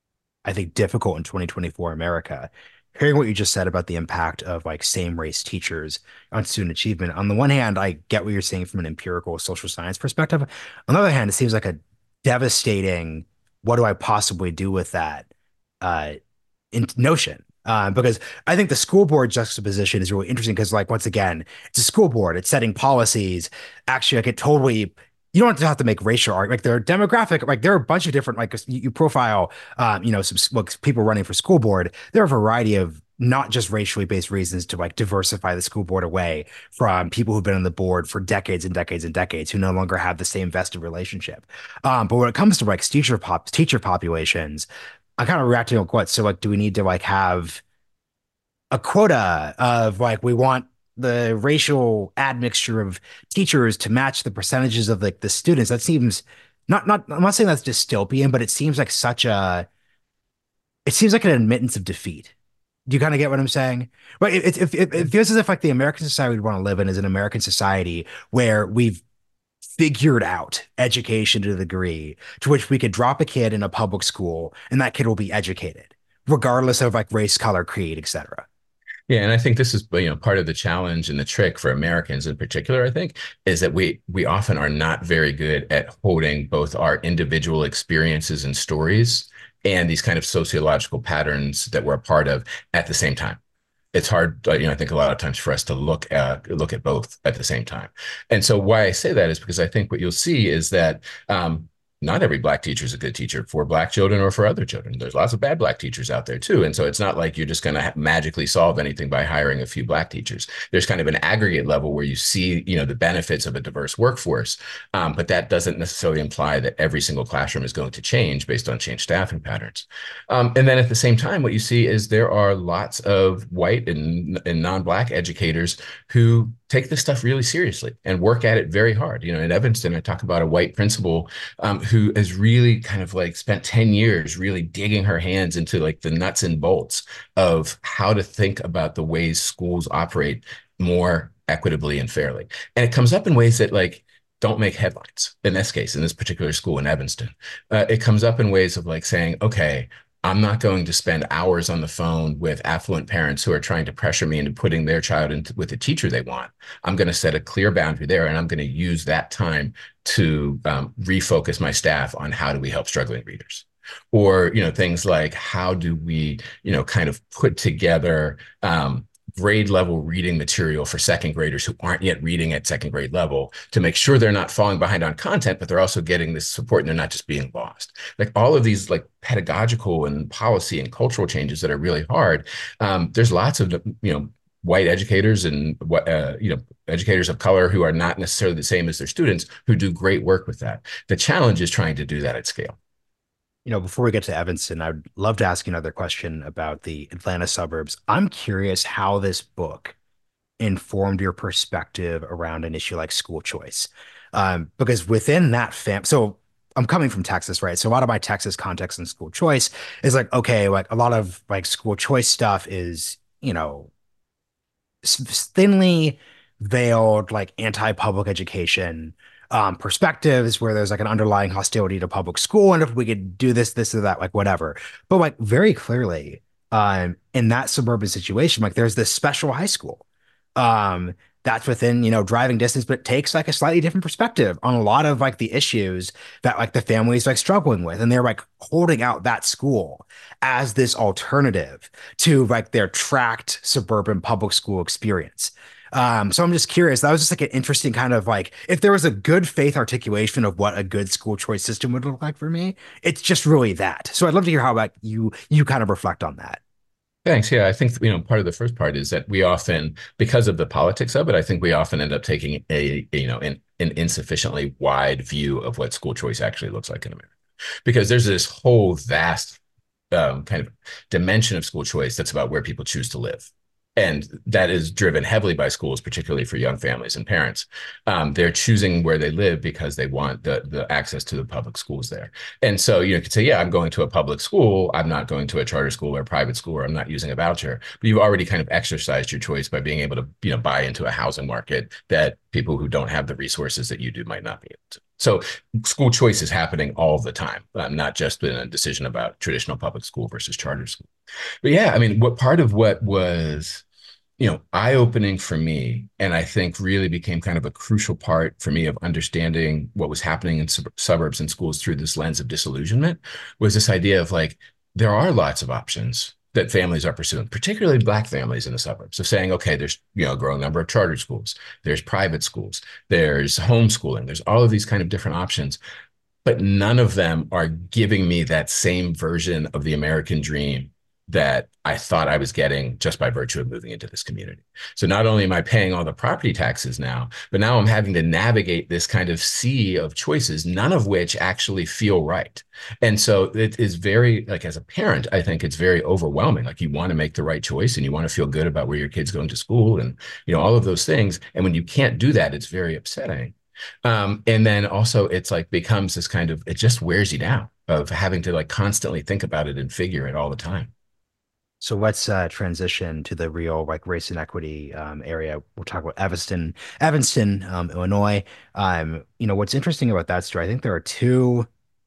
I think, difficult in twenty twenty-four America. Hearing what you just said about the impact of like same race teachers on student achievement. On the one hand, I get what you're saying from an empirical social science perspective. On the other hand, it seems like a devastating, what do I possibly do with that uh, in notion? Uh, because I think the school board juxtaposition is really interesting because, like, once again, it's a school board, it's setting policies. Actually, like, it totally, you don't have to make racial art. Like, there are demographic, like, there are a bunch of different, like, you, you profile, um, you know, some like, people running for school board. There are a variety of not just racially based reasons to like diversify the school board away from people who've been on the board for decades and decades and decades who no longer have the same vested relationship. Um, but when it comes to like teacher pop teacher populations, I kind of reacting like what? So like, do we need to like have a quota of like we want the racial admixture of teachers to match the percentages of like the students? That seems not not I'm not saying that's dystopian, but it seems like such a it seems like an admittance of defeat. Do you kind of get what I'm saying? Right. It, it, it, it feels as if like the American society we want to live in is an American society where we've figured out education to the degree to which we could drop a kid in a public school and that kid will be educated, regardless of like race, color, creed, et cetera. Yeah, and I think this is, you know, part of the challenge and the trick for Americans in particular, I think, is that we we often are not very good at holding both our individual experiences and stories and these kind of sociological patterns that we're a part of at the same time. It's hard, uh, you know, I think a lot of times for us to look at look at both at the same time. And so why I say that is because I think what you'll see is that um, not every black teacher is a good teacher for black children or for other children. There's lots of bad black teachers out there too. And so it's not like you're just going to magically solve anything by hiring a few black teachers. There's kind of an aggregate level where you see, you know, the benefits of a diverse workforce. Um, but that doesn't necessarily imply that every single classroom is going to change based on changed staffing patterns. Um, and then at the same time, what you see is there are lots of white and, and non-black educators who take this stuff really seriously and work at it very hard. You know, in Evanston, I talk about a white principal um, who has really kind of like spent ten years really digging her hands into like the nuts and bolts of how to think about the ways schools operate more equitably and fairly. And it comes up in ways that like don't make headlines. In this case, in this particular school in Evanston, uh, it comes up in ways of like saying, okay, I'm not going to spend hours on the phone with affluent parents who are trying to pressure me into putting their child into with the teacher they want. I'm going to set a clear boundary there, and I'm going to use that time to um, refocus my staff on how do we help struggling readers. Or, you know, things like how do we, you know, kind of put together um, grade level reading material for second graders who aren't yet reading at second grade level to make sure they're not falling behind on content, but they're also getting this support and they're not just being lost. Like all of these like pedagogical and policy and cultural changes that are really hard. Um, there's lots of, you know, white educators and what, uh, you know, educators of color who are not necessarily the same as their students who do great work with that. The challenge is trying to do that at scale. You know, before we get to Evanston, I'd love to ask you another question about the Atlanta suburbs. I'm curious how this book informed your perspective around an issue like school choice. Um, because within that fam, so I'm coming from Texas, right? So a lot of my Texas context in school choice is like, okay, like a lot of like school choice stuff is, you know, thinly veiled, like anti-public education um, perspectives where there's like an underlying hostility to public school. And if we could do this, this or that, like whatever. But like very clearly, um, in that suburban situation, like there's this special high school um, that's within, you know, driving distance, but takes like a slightly different perspective on a lot of like the issues that like the family's like struggling with. And they're like holding out that school as this alternative to like their tracked suburban public school experience. Um, so I'm just curious. That was just like an interesting kind of like if there was a good faith articulation of what a good school choice system would look like for me, it's just really that. So I'd love to hear how like you you kind of reflect on that. Thanks. Yeah, I think, you know, part of the first part is that we often, because of the politics of it, I think we often end up taking a, you know, an, an insufficiently wide view of what school choice actually looks like in America. Because there's this whole vast um, kind of dimension of school choice that's about where people choose to live. And that is driven heavily by schools, particularly for young families and parents. Um, they're choosing where they live because they want the, the access to the public schools there. And so you could say, yeah, I'm going to a public school. I'm not going to a charter school or a private school, or I'm not using a voucher. But you've already kind of exercised your choice by being able to, you know, buy into a housing market that people who don't have the resources that you do might not be able to. So school choice is happening all the time, um, not just in a decision about traditional public school versus charter school. But yeah, I mean, what part of what was, you know, eye-opening for me, and I think really became kind of a crucial part for me of understanding what was happening in sub suburbs and schools through this lens of disillusionment, was this idea of like, there are lots of options that families are pursuing, particularly Black families in the suburbs. So saying, okay, there's, you know, a growing number of charter schools, there's private schools, there's homeschooling, there's all of these kind of different options, but none of them are giving me that same version of the American dream that I thought I was getting just by virtue of moving into this community. So not only am I paying all the property taxes now, but now I'm having to navigate this kind of sea of choices, none of which actually feel right. And so it is very, like as a parent, I think it's very overwhelming. Like you want to make the right choice and you want to feel good about where your kid's going to school and, you know, all of those things. And when you can't do that, it's very upsetting. Um, and then also it's like becomes this kind of, it just wears you down of having to like constantly think about it and figure it all the time. So let's uh, transition to the real like race and equity um, area. We'll talk about Evanston, Evanston, um, Illinois. Um, you know, what's interesting about that story, I think there are two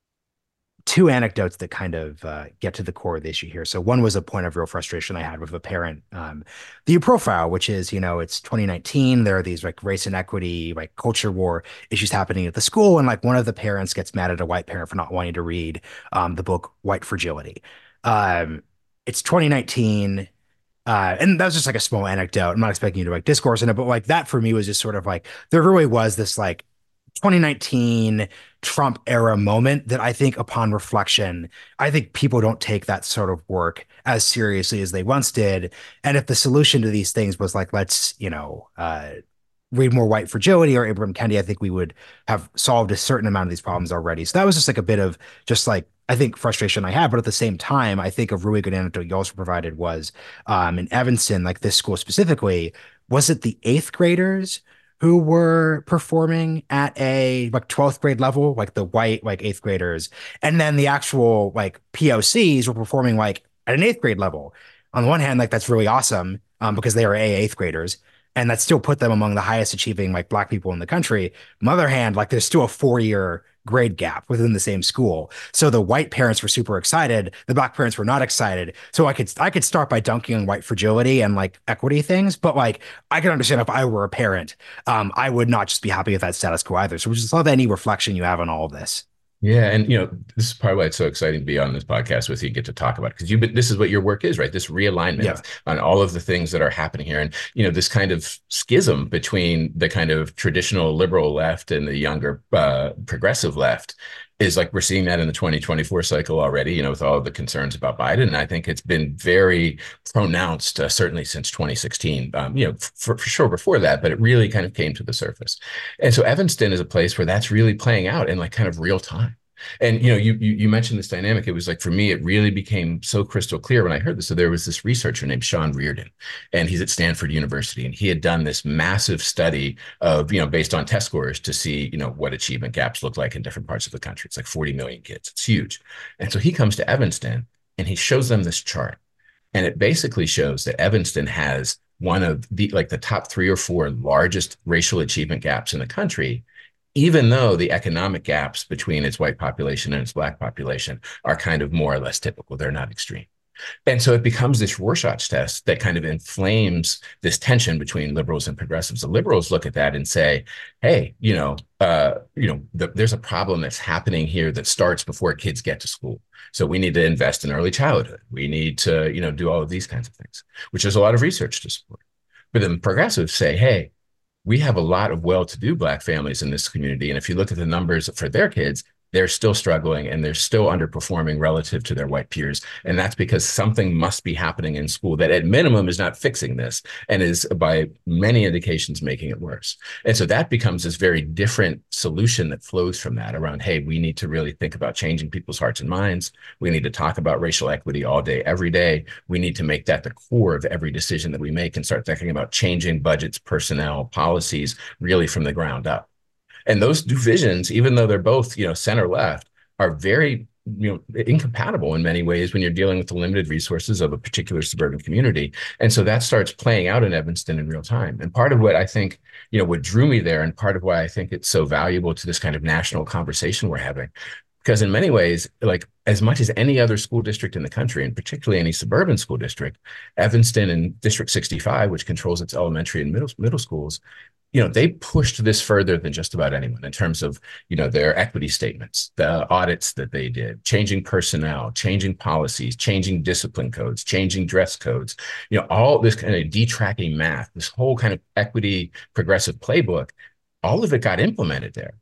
two anecdotes that kind of uh, get to the core of the issue here. So one was a point of real frustration I had with a parent. Um, the profile, which is, you know, it's twenty nineteen. There are these like race and equity, like culture war issues happening at the school. And like one of the parents gets mad at a white parent for not wanting to read um, the book White Fragility. Um, it's twenty nineteen. Uh, and that was just like a small anecdote. I'm not expecting you to like discourse in it, but like that for me was just sort of like there really was this like twenty nineteen Trump era moment that I think upon reflection, I think people don't take that sort of work as seriously as they once did. And if the solution to these things was like, let's, you know, uh, read more White Fragility or Abraham Kendi, I think we would have solved a certain amount of these problems already. So that was just like a bit of just like, I think frustration I had, but at the same time, I think a really good anecdote you also provided was um, in Evanston, like this school specifically, was it the eighth graders who were performing at a like twelfth grade level, like the white like eighth graders, and then the actual like P O Cs were performing like at an eighth grade level. On the one hand, like that's really awesome um, because they are a eighth graders, and that still put them among the highest achieving like black people in the country. On the other hand, like there's still a four year grade gap within the same school. So the white parents were super excited. The black parents were not excited. So I could I could start by dunking on white fragility and like equity things, but like I can understand if I were a parent, um, I would not just be happy with that status quo either. So we just love any reflection you have on all of this. Yeah, and you know, this is part why it's so exciting to be on this podcast with you and get to talk about it because you have this is what your work is, right? This realignment Yeah. on all of the things that are happening here. And you know, this kind of schism between the kind of traditional liberal left and the younger uh, progressive left is like we're seeing that in the twenty twenty-four cycle already, you know, with all of the concerns about Biden. And I think it's been very pronounced, uh, certainly since twenty sixteen, um, you know, for, for sure before that, but it really kind of came to the surface. And so Evanston is a place where that's really playing out in like kind of real time. And you know, you, you you mentioned this dynamic. It was like for me, it really became so crystal clear when I heard this. So there was this researcher named Sean Reardon, and he's at Stanford University, and he had done this massive study of you know based on test scores to see you know what achievement gaps look like in different parts of the country. It's like forty million kids. It's huge. And so he comes to Evanston, and he shows them this chart, and it basically shows that Evanston has one of the like the top three or four largest racial achievement gaps in the country, even though the economic gaps between its white population and its black population are kind of more or less typical. They're not extreme. And so it becomes this Rorschach test that kind of inflames this tension between liberals and progressives. The liberals look at that and say, hey, you know, uh, you know, the, there's a problem that's happening here that starts before kids get to school. So we need to invest in early childhood. We need to, you know, do all of these kinds of things, which there's a lot of research to support. But then progressives say, hey, we have a lot of well-to-do black families in this community. And if you look at the numbers for their kids, they're still struggling and they're still underperforming relative to their white peers. And that's because something must be happening in school that at minimum is not fixing this and is by many indications making it worse. And so that becomes this very different solution that flows from that around, hey, we need to really think about changing people's hearts and minds. We need to talk about racial equity all day, every day. We need to make that the core of every decision that we make and start thinking about changing budgets, personnel, policies, really from the ground up. And those two visions, even though they're both, you know, center left, are very, you know, incompatible in many ways when you're dealing with the limited resources of a particular suburban community. And so that starts playing out in Evanston in real time. And part of what I think, you know, what drew me there and part of why I think it's so valuable to this kind of national conversation we're having, because in many ways, like as much as any other school district in the country, and particularly any suburban school district, Evanston and District sixty-five, which controls its elementary and middle, middle schools, you know, they pushed this further than just about anyone in terms of, you know, their equity statements, the audits that they did, changing personnel, changing policies, changing discipline codes, changing dress codes, you know, all this kind of detracking math, this whole kind of equity progressive playbook, all of it got implemented there.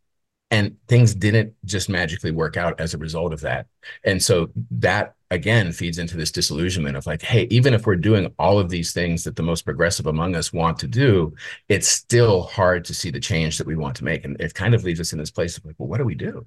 And things didn't just magically work out as a result of that. And so that again feeds into this disillusionment of like, hey, even if we're doing all of these things that the most progressive among us want to do, it's still hard to see the change that we want to make. And it kind of leaves us in this place of like, well, what do we do?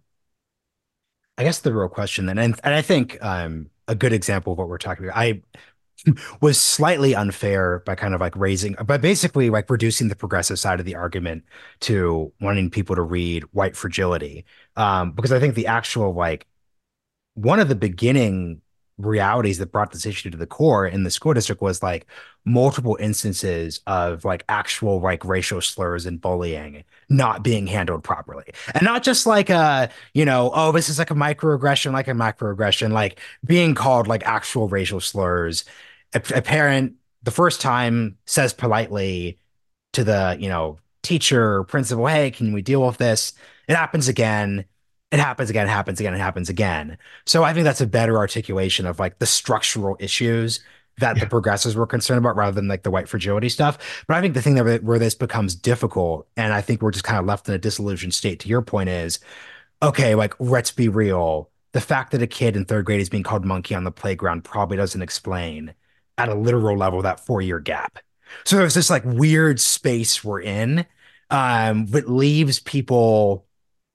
I guess the real question then, and, and I think um, a good example of what we're talking about, I was slightly unfair by kind of like raising, but basically like reducing the progressive side of the argument to wanting people to read White Fragility. Um, because I think the actual like one of the beginning realities that brought this issue to the core in the school district was like multiple instances of like actual like racial slurs and bullying not being handled properly. And not just like a, you know, oh, this is like a microaggression, like a macroaggression, like being called like actual racial slurs. A, a parent the first time says politely to the, you know, teacher or principal, hey, can we deal with this? It happens again. It happens again, it happens again, it happens again. So I think that's a better articulation of like the structural issues that the Yeah. progressives were concerned about rather than like the white fragility stuff. But I think the thing that where this becomes difficult, and I think we're just kind of left in a disillusioned state to your point is, okay, like let's be real. The fact that a kid in third grade is being called monkey on the playground probably doesn't explain at a literal level that four year gap. So there's this like weird space we're in, um, that leaves people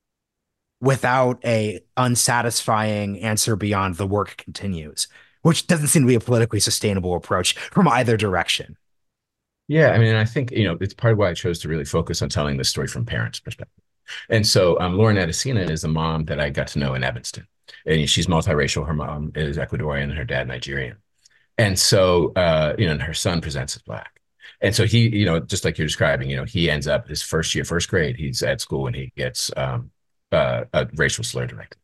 without a unsatisfying answer beyond the work continues, which doesn't seem to be a politically sustainable approach from either direction. Yeah, I mean, I think, you know, it's part of why I chose to really focus on telling this story from parents' perspective. And so um, Lauren Edesina is a mom that I got to know in Evanston. And she's multiracial. Her mom is Ecuadorian and her dad Nigerian. And so, uh, you know, and her son presents as Black. And so he, you know, just like you're describing, you know, he ends up his first year, first grade, he's at school and he gets um, uh, a racial slur directed.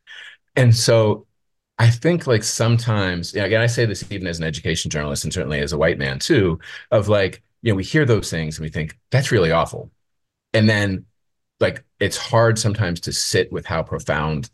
And so I think like sometimes, you know, again, I say this even as an education journalist and certainly as a white man too, of like, you know, we hear those things and we think that's really awful. And then like it's hard sometimes to sit with how profoundly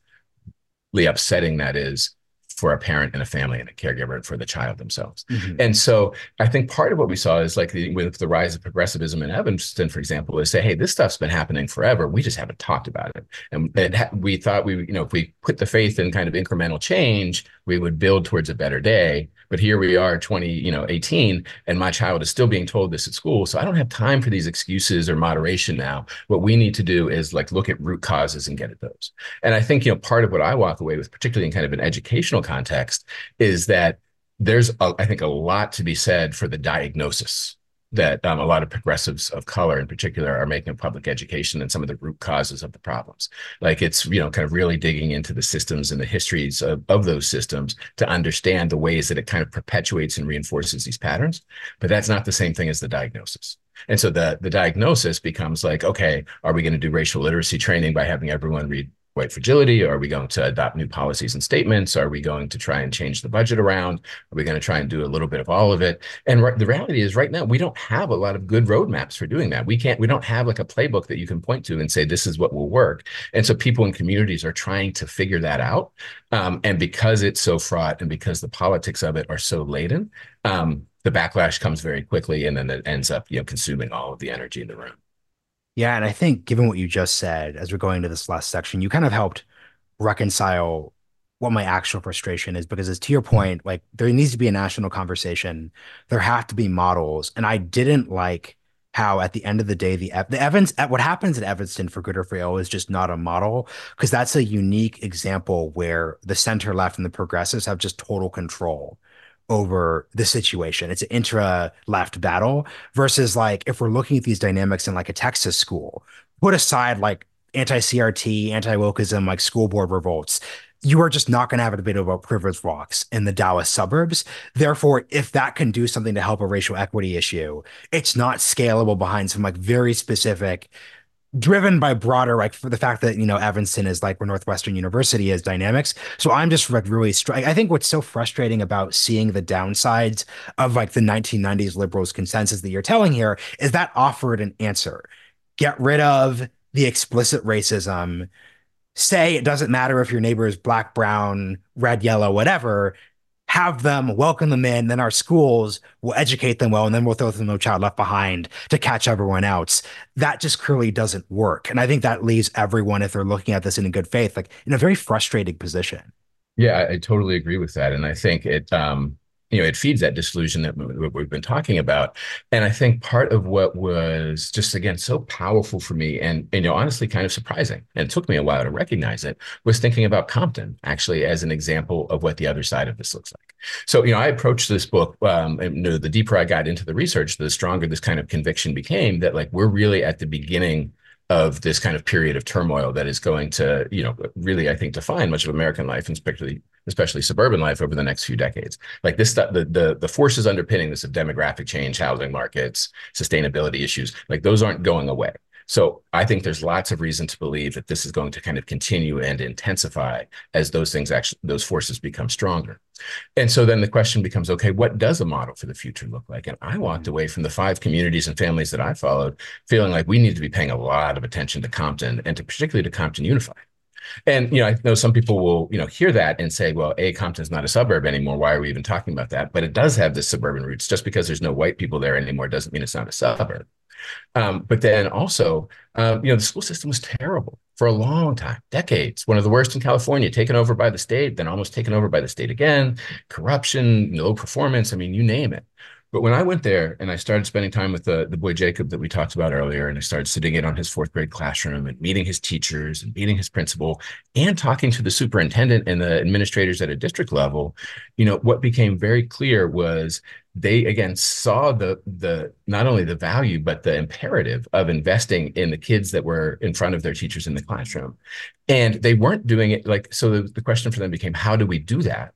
upsetting that is for a parent and a family and a caregiver and for the child themselves. Mhm. And so I think part of what we saw is like the, with the rise of progressivism in Evanston, for example, is say, hey, this stuff's been happening forever. We just haven't talked about it. And it ha- we thought we, you know, if we put the faith in kind of incremental change, we would build towards a better day. But here we are, twenty, you know, eighteen, and my child is still being told this at school. So I don't have time for these excuses or moderation now. What we need to do is like look at root causes and get at those. And I think, you know, part of what I walk away with, particularly in kind of an educational context, is that there's, a, I think, a lot to be said for the diagnosis that um, a lot of progressives of color in particular are making of public education and some of the root causes of the problems. Like it's, you know, kind of really digging into the systems and the histories of, of those systems to understand the ways that it kind of perpetuates and reinforces these patterns. But that's not the same thing as the diagnosis. And so the, the diagnosis becomes like, okay, are we going to do racial literacy training by having everyone read White Fragility? Are we going to adopt new policies and statements? Are we going to try and change the budget around? Are we going to try and do a little bit of all of it? And the reality is right now, we don't have a lot of good roadmaps for doing that. We can't, we don't have like a playbook that you can point to and say, this is what will work. And so people in communities are trying to figure that out. Um, and because it's so fraught and because the politics of it are so laden, um, the backlash comes very quickly and then it ends up, you know, consuming all of the energy in the room. Yeah, and I think given what you just said, as we're going into this last section, you kind of helped reconcile what my actual frustration is because, as to your point, like there needs to be a national conversation. There have to be models, and I didn't like how at the end of the day, the the Evans what happens at Evanston for good or for ill is just not a model because that's a unique example where the center left and the progressives have just total control over the situation. It's an intra left battle versus like if we're looking at these dynamics in like a Texas school, put aside like anti-C R T, anti-wokeism, like school board revolts. You are just not going to have a debate about privilege walks in the Dallas suburbs. Therefore, if that can do something to help a racial equity issue, it's not scalable behind some like very specific driven by broader, like for the fact that, you know, Evanston is like where Northwestern University is dynamics. So I'm just like really, str- I think what's so frustrating about seeing the downsides of like the nineteen nineties liberals consensus that you're telling here is that offered an answer. Get rid of the explicit racism. Say it doesn't matter if your neighbor is black, brown, red, yellow, whatever. have them, welcome them in, then our schools will educate them well, and then we'll throw them No Child Left Behind to catch everyone else. That just clearly doesn't work. And I think that leaves everyone, if they're looking at this in good faith, like in a very frustrating position. Yeah, I, I totally agree with that. And I think it, um, you know, it feeds that disillusion that we- we've been talking about. And I think part of what was just, again, so powerful for me and, and, you know, honestly kind of surprising, and it took me a while to recognize it, was thinking about Compton actually as an example of what the other side of this looks like. So, you know, I approached this book, um, and, you know, the deeper I got into the research, the stronger this kind of conviction became that like we're really at the beginning of this kind of period of turmoil that is going to, you know, really, I think, define much of American life, and especially especially suburban life over the next few decades. Like this stuff, the the the forces underpinning this of demographic change, housing markets, sustainability issues, like those aren't going away. So I think there's lots of reason to believe that this is going to kind of continue and intensify as those things actually, those forces become stronger. And so then the question becomes, okay, what does a model for the future look like? And I walked away from the five communities and families that I followed feeling like we need to be paying a lot of attention to Compton, and to particularly to Compton Unified. And, you know, I know some people will, you know, hear that and say, well, A, Compton's not a suburb anymore. Why are we even talking about that? But it does have this suburban roots. Just because there's no white people there anymore doesn't mean it's not a suburb. Um, but then also, um, you know, the school system was terrible for a long time, decades. One of the worst in California, taken over by the state, then almost taken over by the state again. Corruption, low performance. I mean, you name it. But when I went there and I started spending time with the, the boy Jacob that we talked about earlier, and I started sitting in on his fourth grade classroom and meeting his teachers and meeting his principal and talking to the superintendent and the administrators at a district level, you know, what became very clear was they again saw the the not only the value but the imperative of investing in the kids that were in front of their teachers in the classroom. And they weren't doing it like, so the, the question for them became, how do we do that?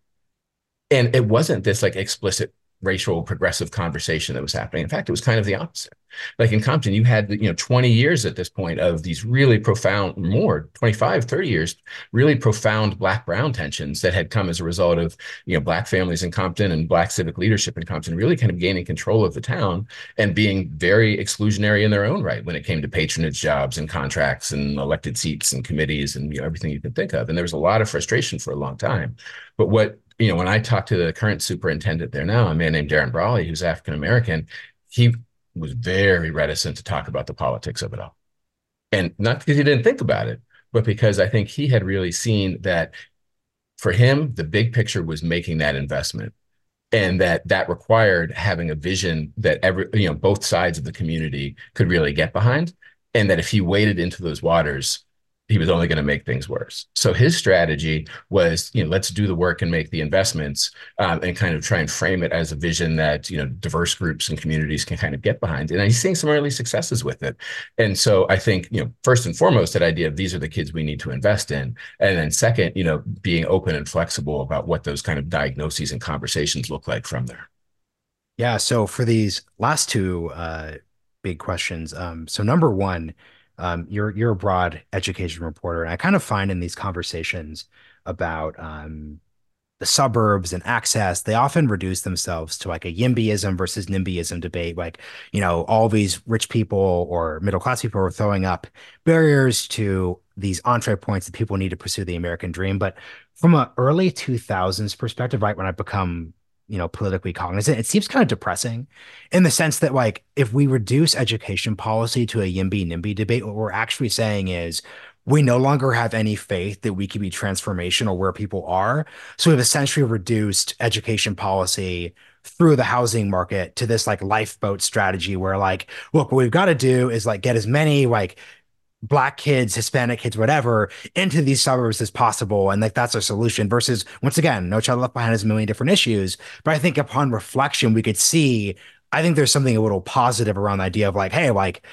And it wasn't this like explicit racial progressive conversation that was happening. In fact, it was kind of the opposite. Like in Compton, you had, you know, twenty years at this point of these really profound, more twenty-five, thirty years, really profound Black-Brown tensions that had come as a result of, you know, Black families in Compton and Black civic leadership in Compton really kind of gaining control of the town and being very exclusionary in their own right when it came to patronage jobs and contracts and elected seats and committees and, you know, everything you can think of. And there was a lot of frustration for a long time. But what, you know, when I talked to the current superintendent there now, a man named Darren Brawley, who's African-American, he was very reticent to talk about the politics of it all. And not because he didn't think about it, but because I think he had really seen that for him, the big picture was making that investment, and that that required having a vision that every, you know, both sides of the community could really get behind. And that if he waded into those waters, he was only going to make things worse. So his strategy was, you know, let's do the work and make the investments, um, and kind of try and frame it as a vision that, you know, diverse groups and communities can kind of get behind. And he's seeing some early successes with it. And so I think, you know, first and foremost, that idea of these are the kids we need to invest in. And then second, you know, being open and flexible about what those kind of diagnoses and conversations look like from there. Yeah. So for these last two uh, big questions, um, so number one, um, you're you're a broad education reporter, and I kind of find in these conversations about um, the suburbs and access, they often reduce themselves to like a YIMBYism versus NIMBYism debate. Like, you know, all these rich people or middle class people are throwing up barriers to these entree points that people need to pursue the American dream. But from an early two thousands perspective, right when I become, you know, politically cognizant, it seems kind of depressing in the sense that, like, if we reduce education policy to a YIMBY NIMBY debate, what we're actually saying is we no longer have any faith that we can be transformational where people are. So we've essentially reduced education policy through the housing market to this like lifeboat strategy where, like, look, what we've got to do is like get as many like Black kids, Hispanic kids, whatever, into these suburbs as possible. And like that's our solution versus, once again, No Child Left Behind has a million different issues. But I think upon reflection, we could see, I think there's something a little positive around the idea of like, hey, like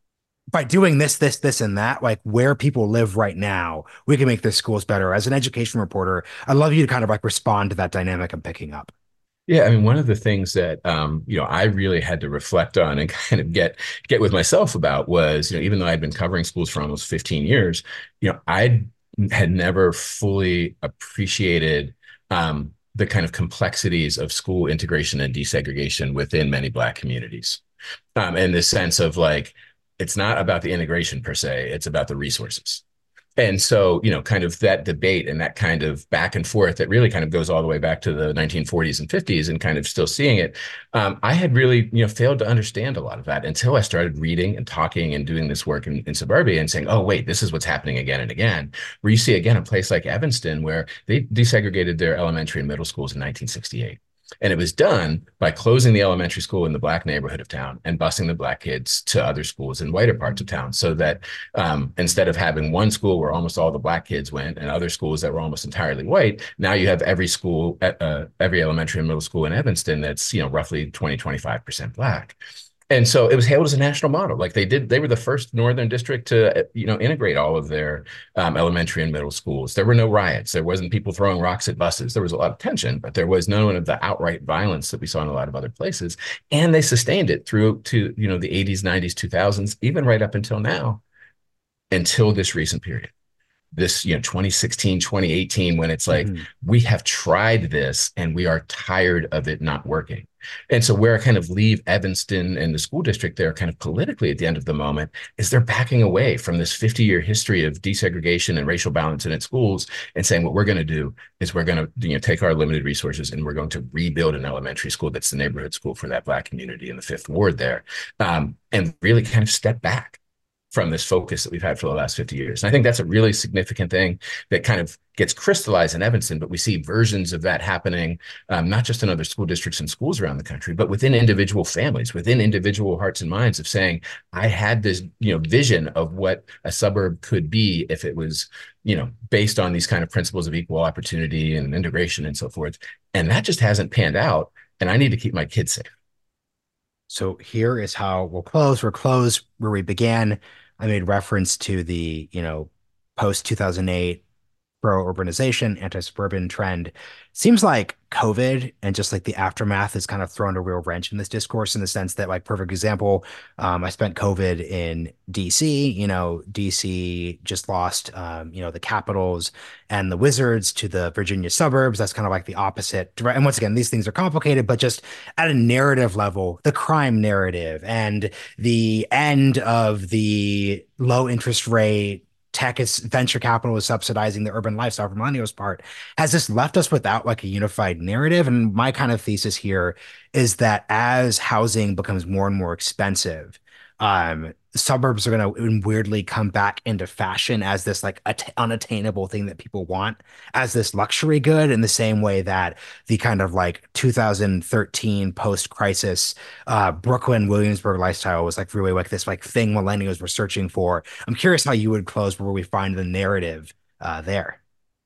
by doing this, this, this, and that, like where people live right now, we can make their schools better. As an education reporter, I'd love you to kind of like respond to that dynamic I'm picking up. Yeah, I mean, one of the things that um, you know, I really had to reflect on and kind of get get with myself about was, you know, even though I'd been covering schools for almost fifteen years, you know, I had never fully appreciated um, the kind of complexities of school integration and desegregation within many Black communities. Um, in the sense of like, it's not about the integration per se, it's about the resources. And so, you know, kind of that debate and that kind of back and forth that really kind of goes all the way back to the nineteen forties and fifties and kind of still seeing it. Um, I had really, you know, failed to understand a lot of that until I started reading and talking and doing this work in, in suburbia and saying, oh, wait, this is what's happening again and again. Where you see, again, a place like Evanston, where they desegregated their elementary and middle schools in nineteen sixty-eight. And it was done by closing the elementary school in the Black neighborhood of town and busing the Black kids to other schools in whiter parts of town, so that um, instead of having one school where almost all the Black kids went and other schools that were almost entirely white, now you have every school, at, uh, every elementary and middle school in Evanston that's, you know, roughly twenty, twenty-five percent Black. And so it was hailed as a national model. Like they did, they were the first Northern district to, you know, integrate all of their um, elementary and middle schools. There were no riots. There wasn't people throwing rocks at buses. There was a lot of tension, but there was none of the outright violence that we saw in a lot of other places. And they sustained it through to, you know, the eighties, nineties, two thousands, even right up until now, until this recent period. This, you know, twenty sixteen, twenty eighteen, when it's like, mm-hmm. we have tried this and we are tired of it not working. And so where I kind of leave Evanston and the school district there kind of politically at the end of the moment is they're backing away from this fifty year history of desegregation and racial balance in its schools and saying, what we're going to do is we're going to, you know, take our limited resources and we're going to rebuild an elementary school that's the neighborhood school for that Black community in the Fifth Ward there, um, and really kind of step back from this focus that we've had for the last fifty years. And I think that's a really significant thing that kind of gets crystallized in Evanston, but we see versions of that happening, um, not just in other school districts and schools around the country, but within individual families, within individual hearts and minds of saying, I had this, you know, vision of what a suburb could be if it was, you know, based on these kind of principles of equal opportunity and integration and so forth. And that just hasn't panned out. And I need to keep my kids safe. So here is how we'll close. We'll close where we began. I made reference to the, you know, post two thousand eight pro-urbanization, anti-suburban trend. Seems like COVID and just like the aftermath has kind of thrown a real wrench in this discourse, in the sense that, like, perfect example, um, I spent COVID in D C. You know, D C just lost, um, you know, the Capitals and the Wizards to the Virginia suburbs. That's kind of like the opposite. And once again, these things are complicated, but just at a narrative level, the crime narrative and the end of the low interest rate tech is venture capital is subsidizing the urban lifestyle for millennials part, has this left us without like a unified narrative. And my kind of thesis here is that as housing becomes more and more expensive, um, suburbs are going to weirdly come back into fashion as this like att- unattainable thing that people want, as this luxury good, in the same way that the kind of like two thousand thirteen post-crisis uh, Brooklyn Williamsburg lifestyle was like really like this like thing millennials were searching for. I'm curious how you would close where we find the narrative uh, there.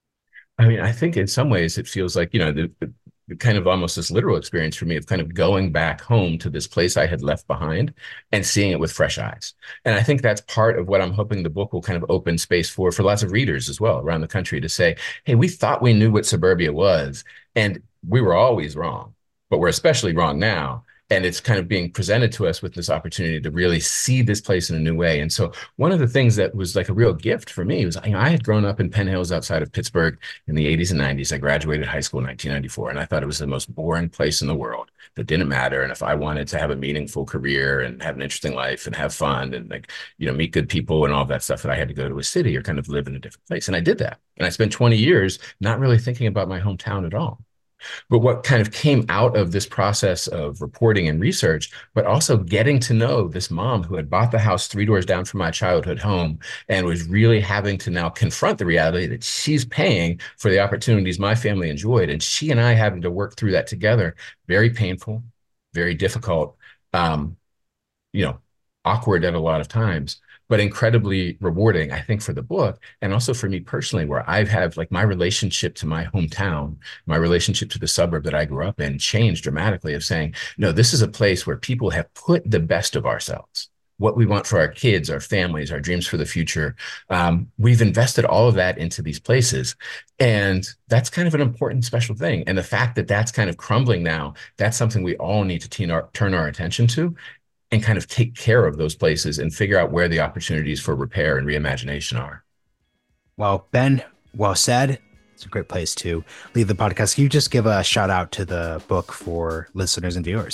I mean, I think in some ways it feels like, you know, the, the kind of almost this literal experience for me of kind of going back home to this place I had left behind and seeing it with fresh eyes. And I think that's part of what I'm hoping the book will kind of open space for, for lots of readers as well around the country, to say, hey, we thought we knew what suburbia was, and we were always wrong, but we're especially wrong now. And it's kind of being presented to us with this opportunity to really see this place in a new way. And so one of the things that was like a real gift for me was, you know, I had grown up in Penn Hills outside of Pittsburgh in the eighties and nineties. I graduated high school in nineteen ninety-four, and I thought it was the most boring place in the world that didn't matter. And if I wanted to have a meaningful career and have an interesting life and have fun and, like, you know, meet good people and all that stuff, that I had to go to a city or kind of live in a different place. And I did that. And I spent twenty years not really thinking about my hometown at all. But what kind of came out of this process of reporting and research, but also getting to know this mom who had bought the house three doors down from my childhood home and was really having to now confront the reality that she's paying for the opportunities my family enjoyed. And she and I having to work through that together, very painful, very difficult, um, you know, awkward at a lot of times, but incredibly rewarding, I think, for the book. And also for me personally, where I've had like my relationship to my hometown, my relationship to the suburb that I grew up in changed dramatically, of saying, no, this is a place where people have put the best of ourselves, what we want for our kids, our families, our dreams for the future. Um, we've invested all of that into these places. And that's kind of an important, special thing. And the fact that that's kind of crumbling now, that's something we all need to teen our, turn our attention to, and kind of take care of those places and figure out where the opportunities for repair and reimagination are. Well, Ben, well said. It's a great place to leave the podcast. Can you just give a shout out to the book for listeners and viewers?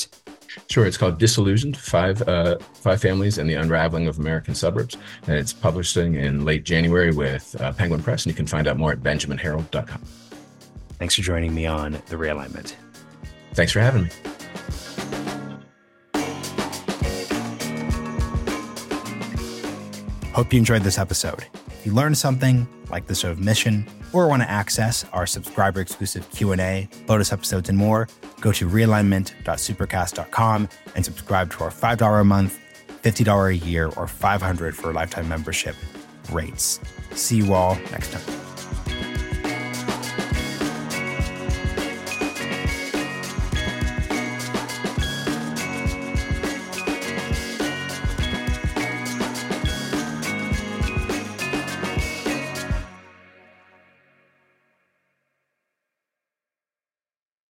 Sure. It's called Disillusioned, Five uh, Five Families and the Unraveling of American Suburbs. And it's publishing in late January with uh, Penguin Press. And you can find out more at benjamin herald dot com. Thanks for joining me on The Realignment. Thanks for having me. Hope you enjoyed this episode. If you learned something, like the show of Mission, or want to access our subscriber-exclusive Q and A, bonus episodes, and more, go to realignment dot supercast dot com and subscribe to our five dollars a month, fifty dollars a year, or five hundred dollars for a lifetime membership rates. See you all next time.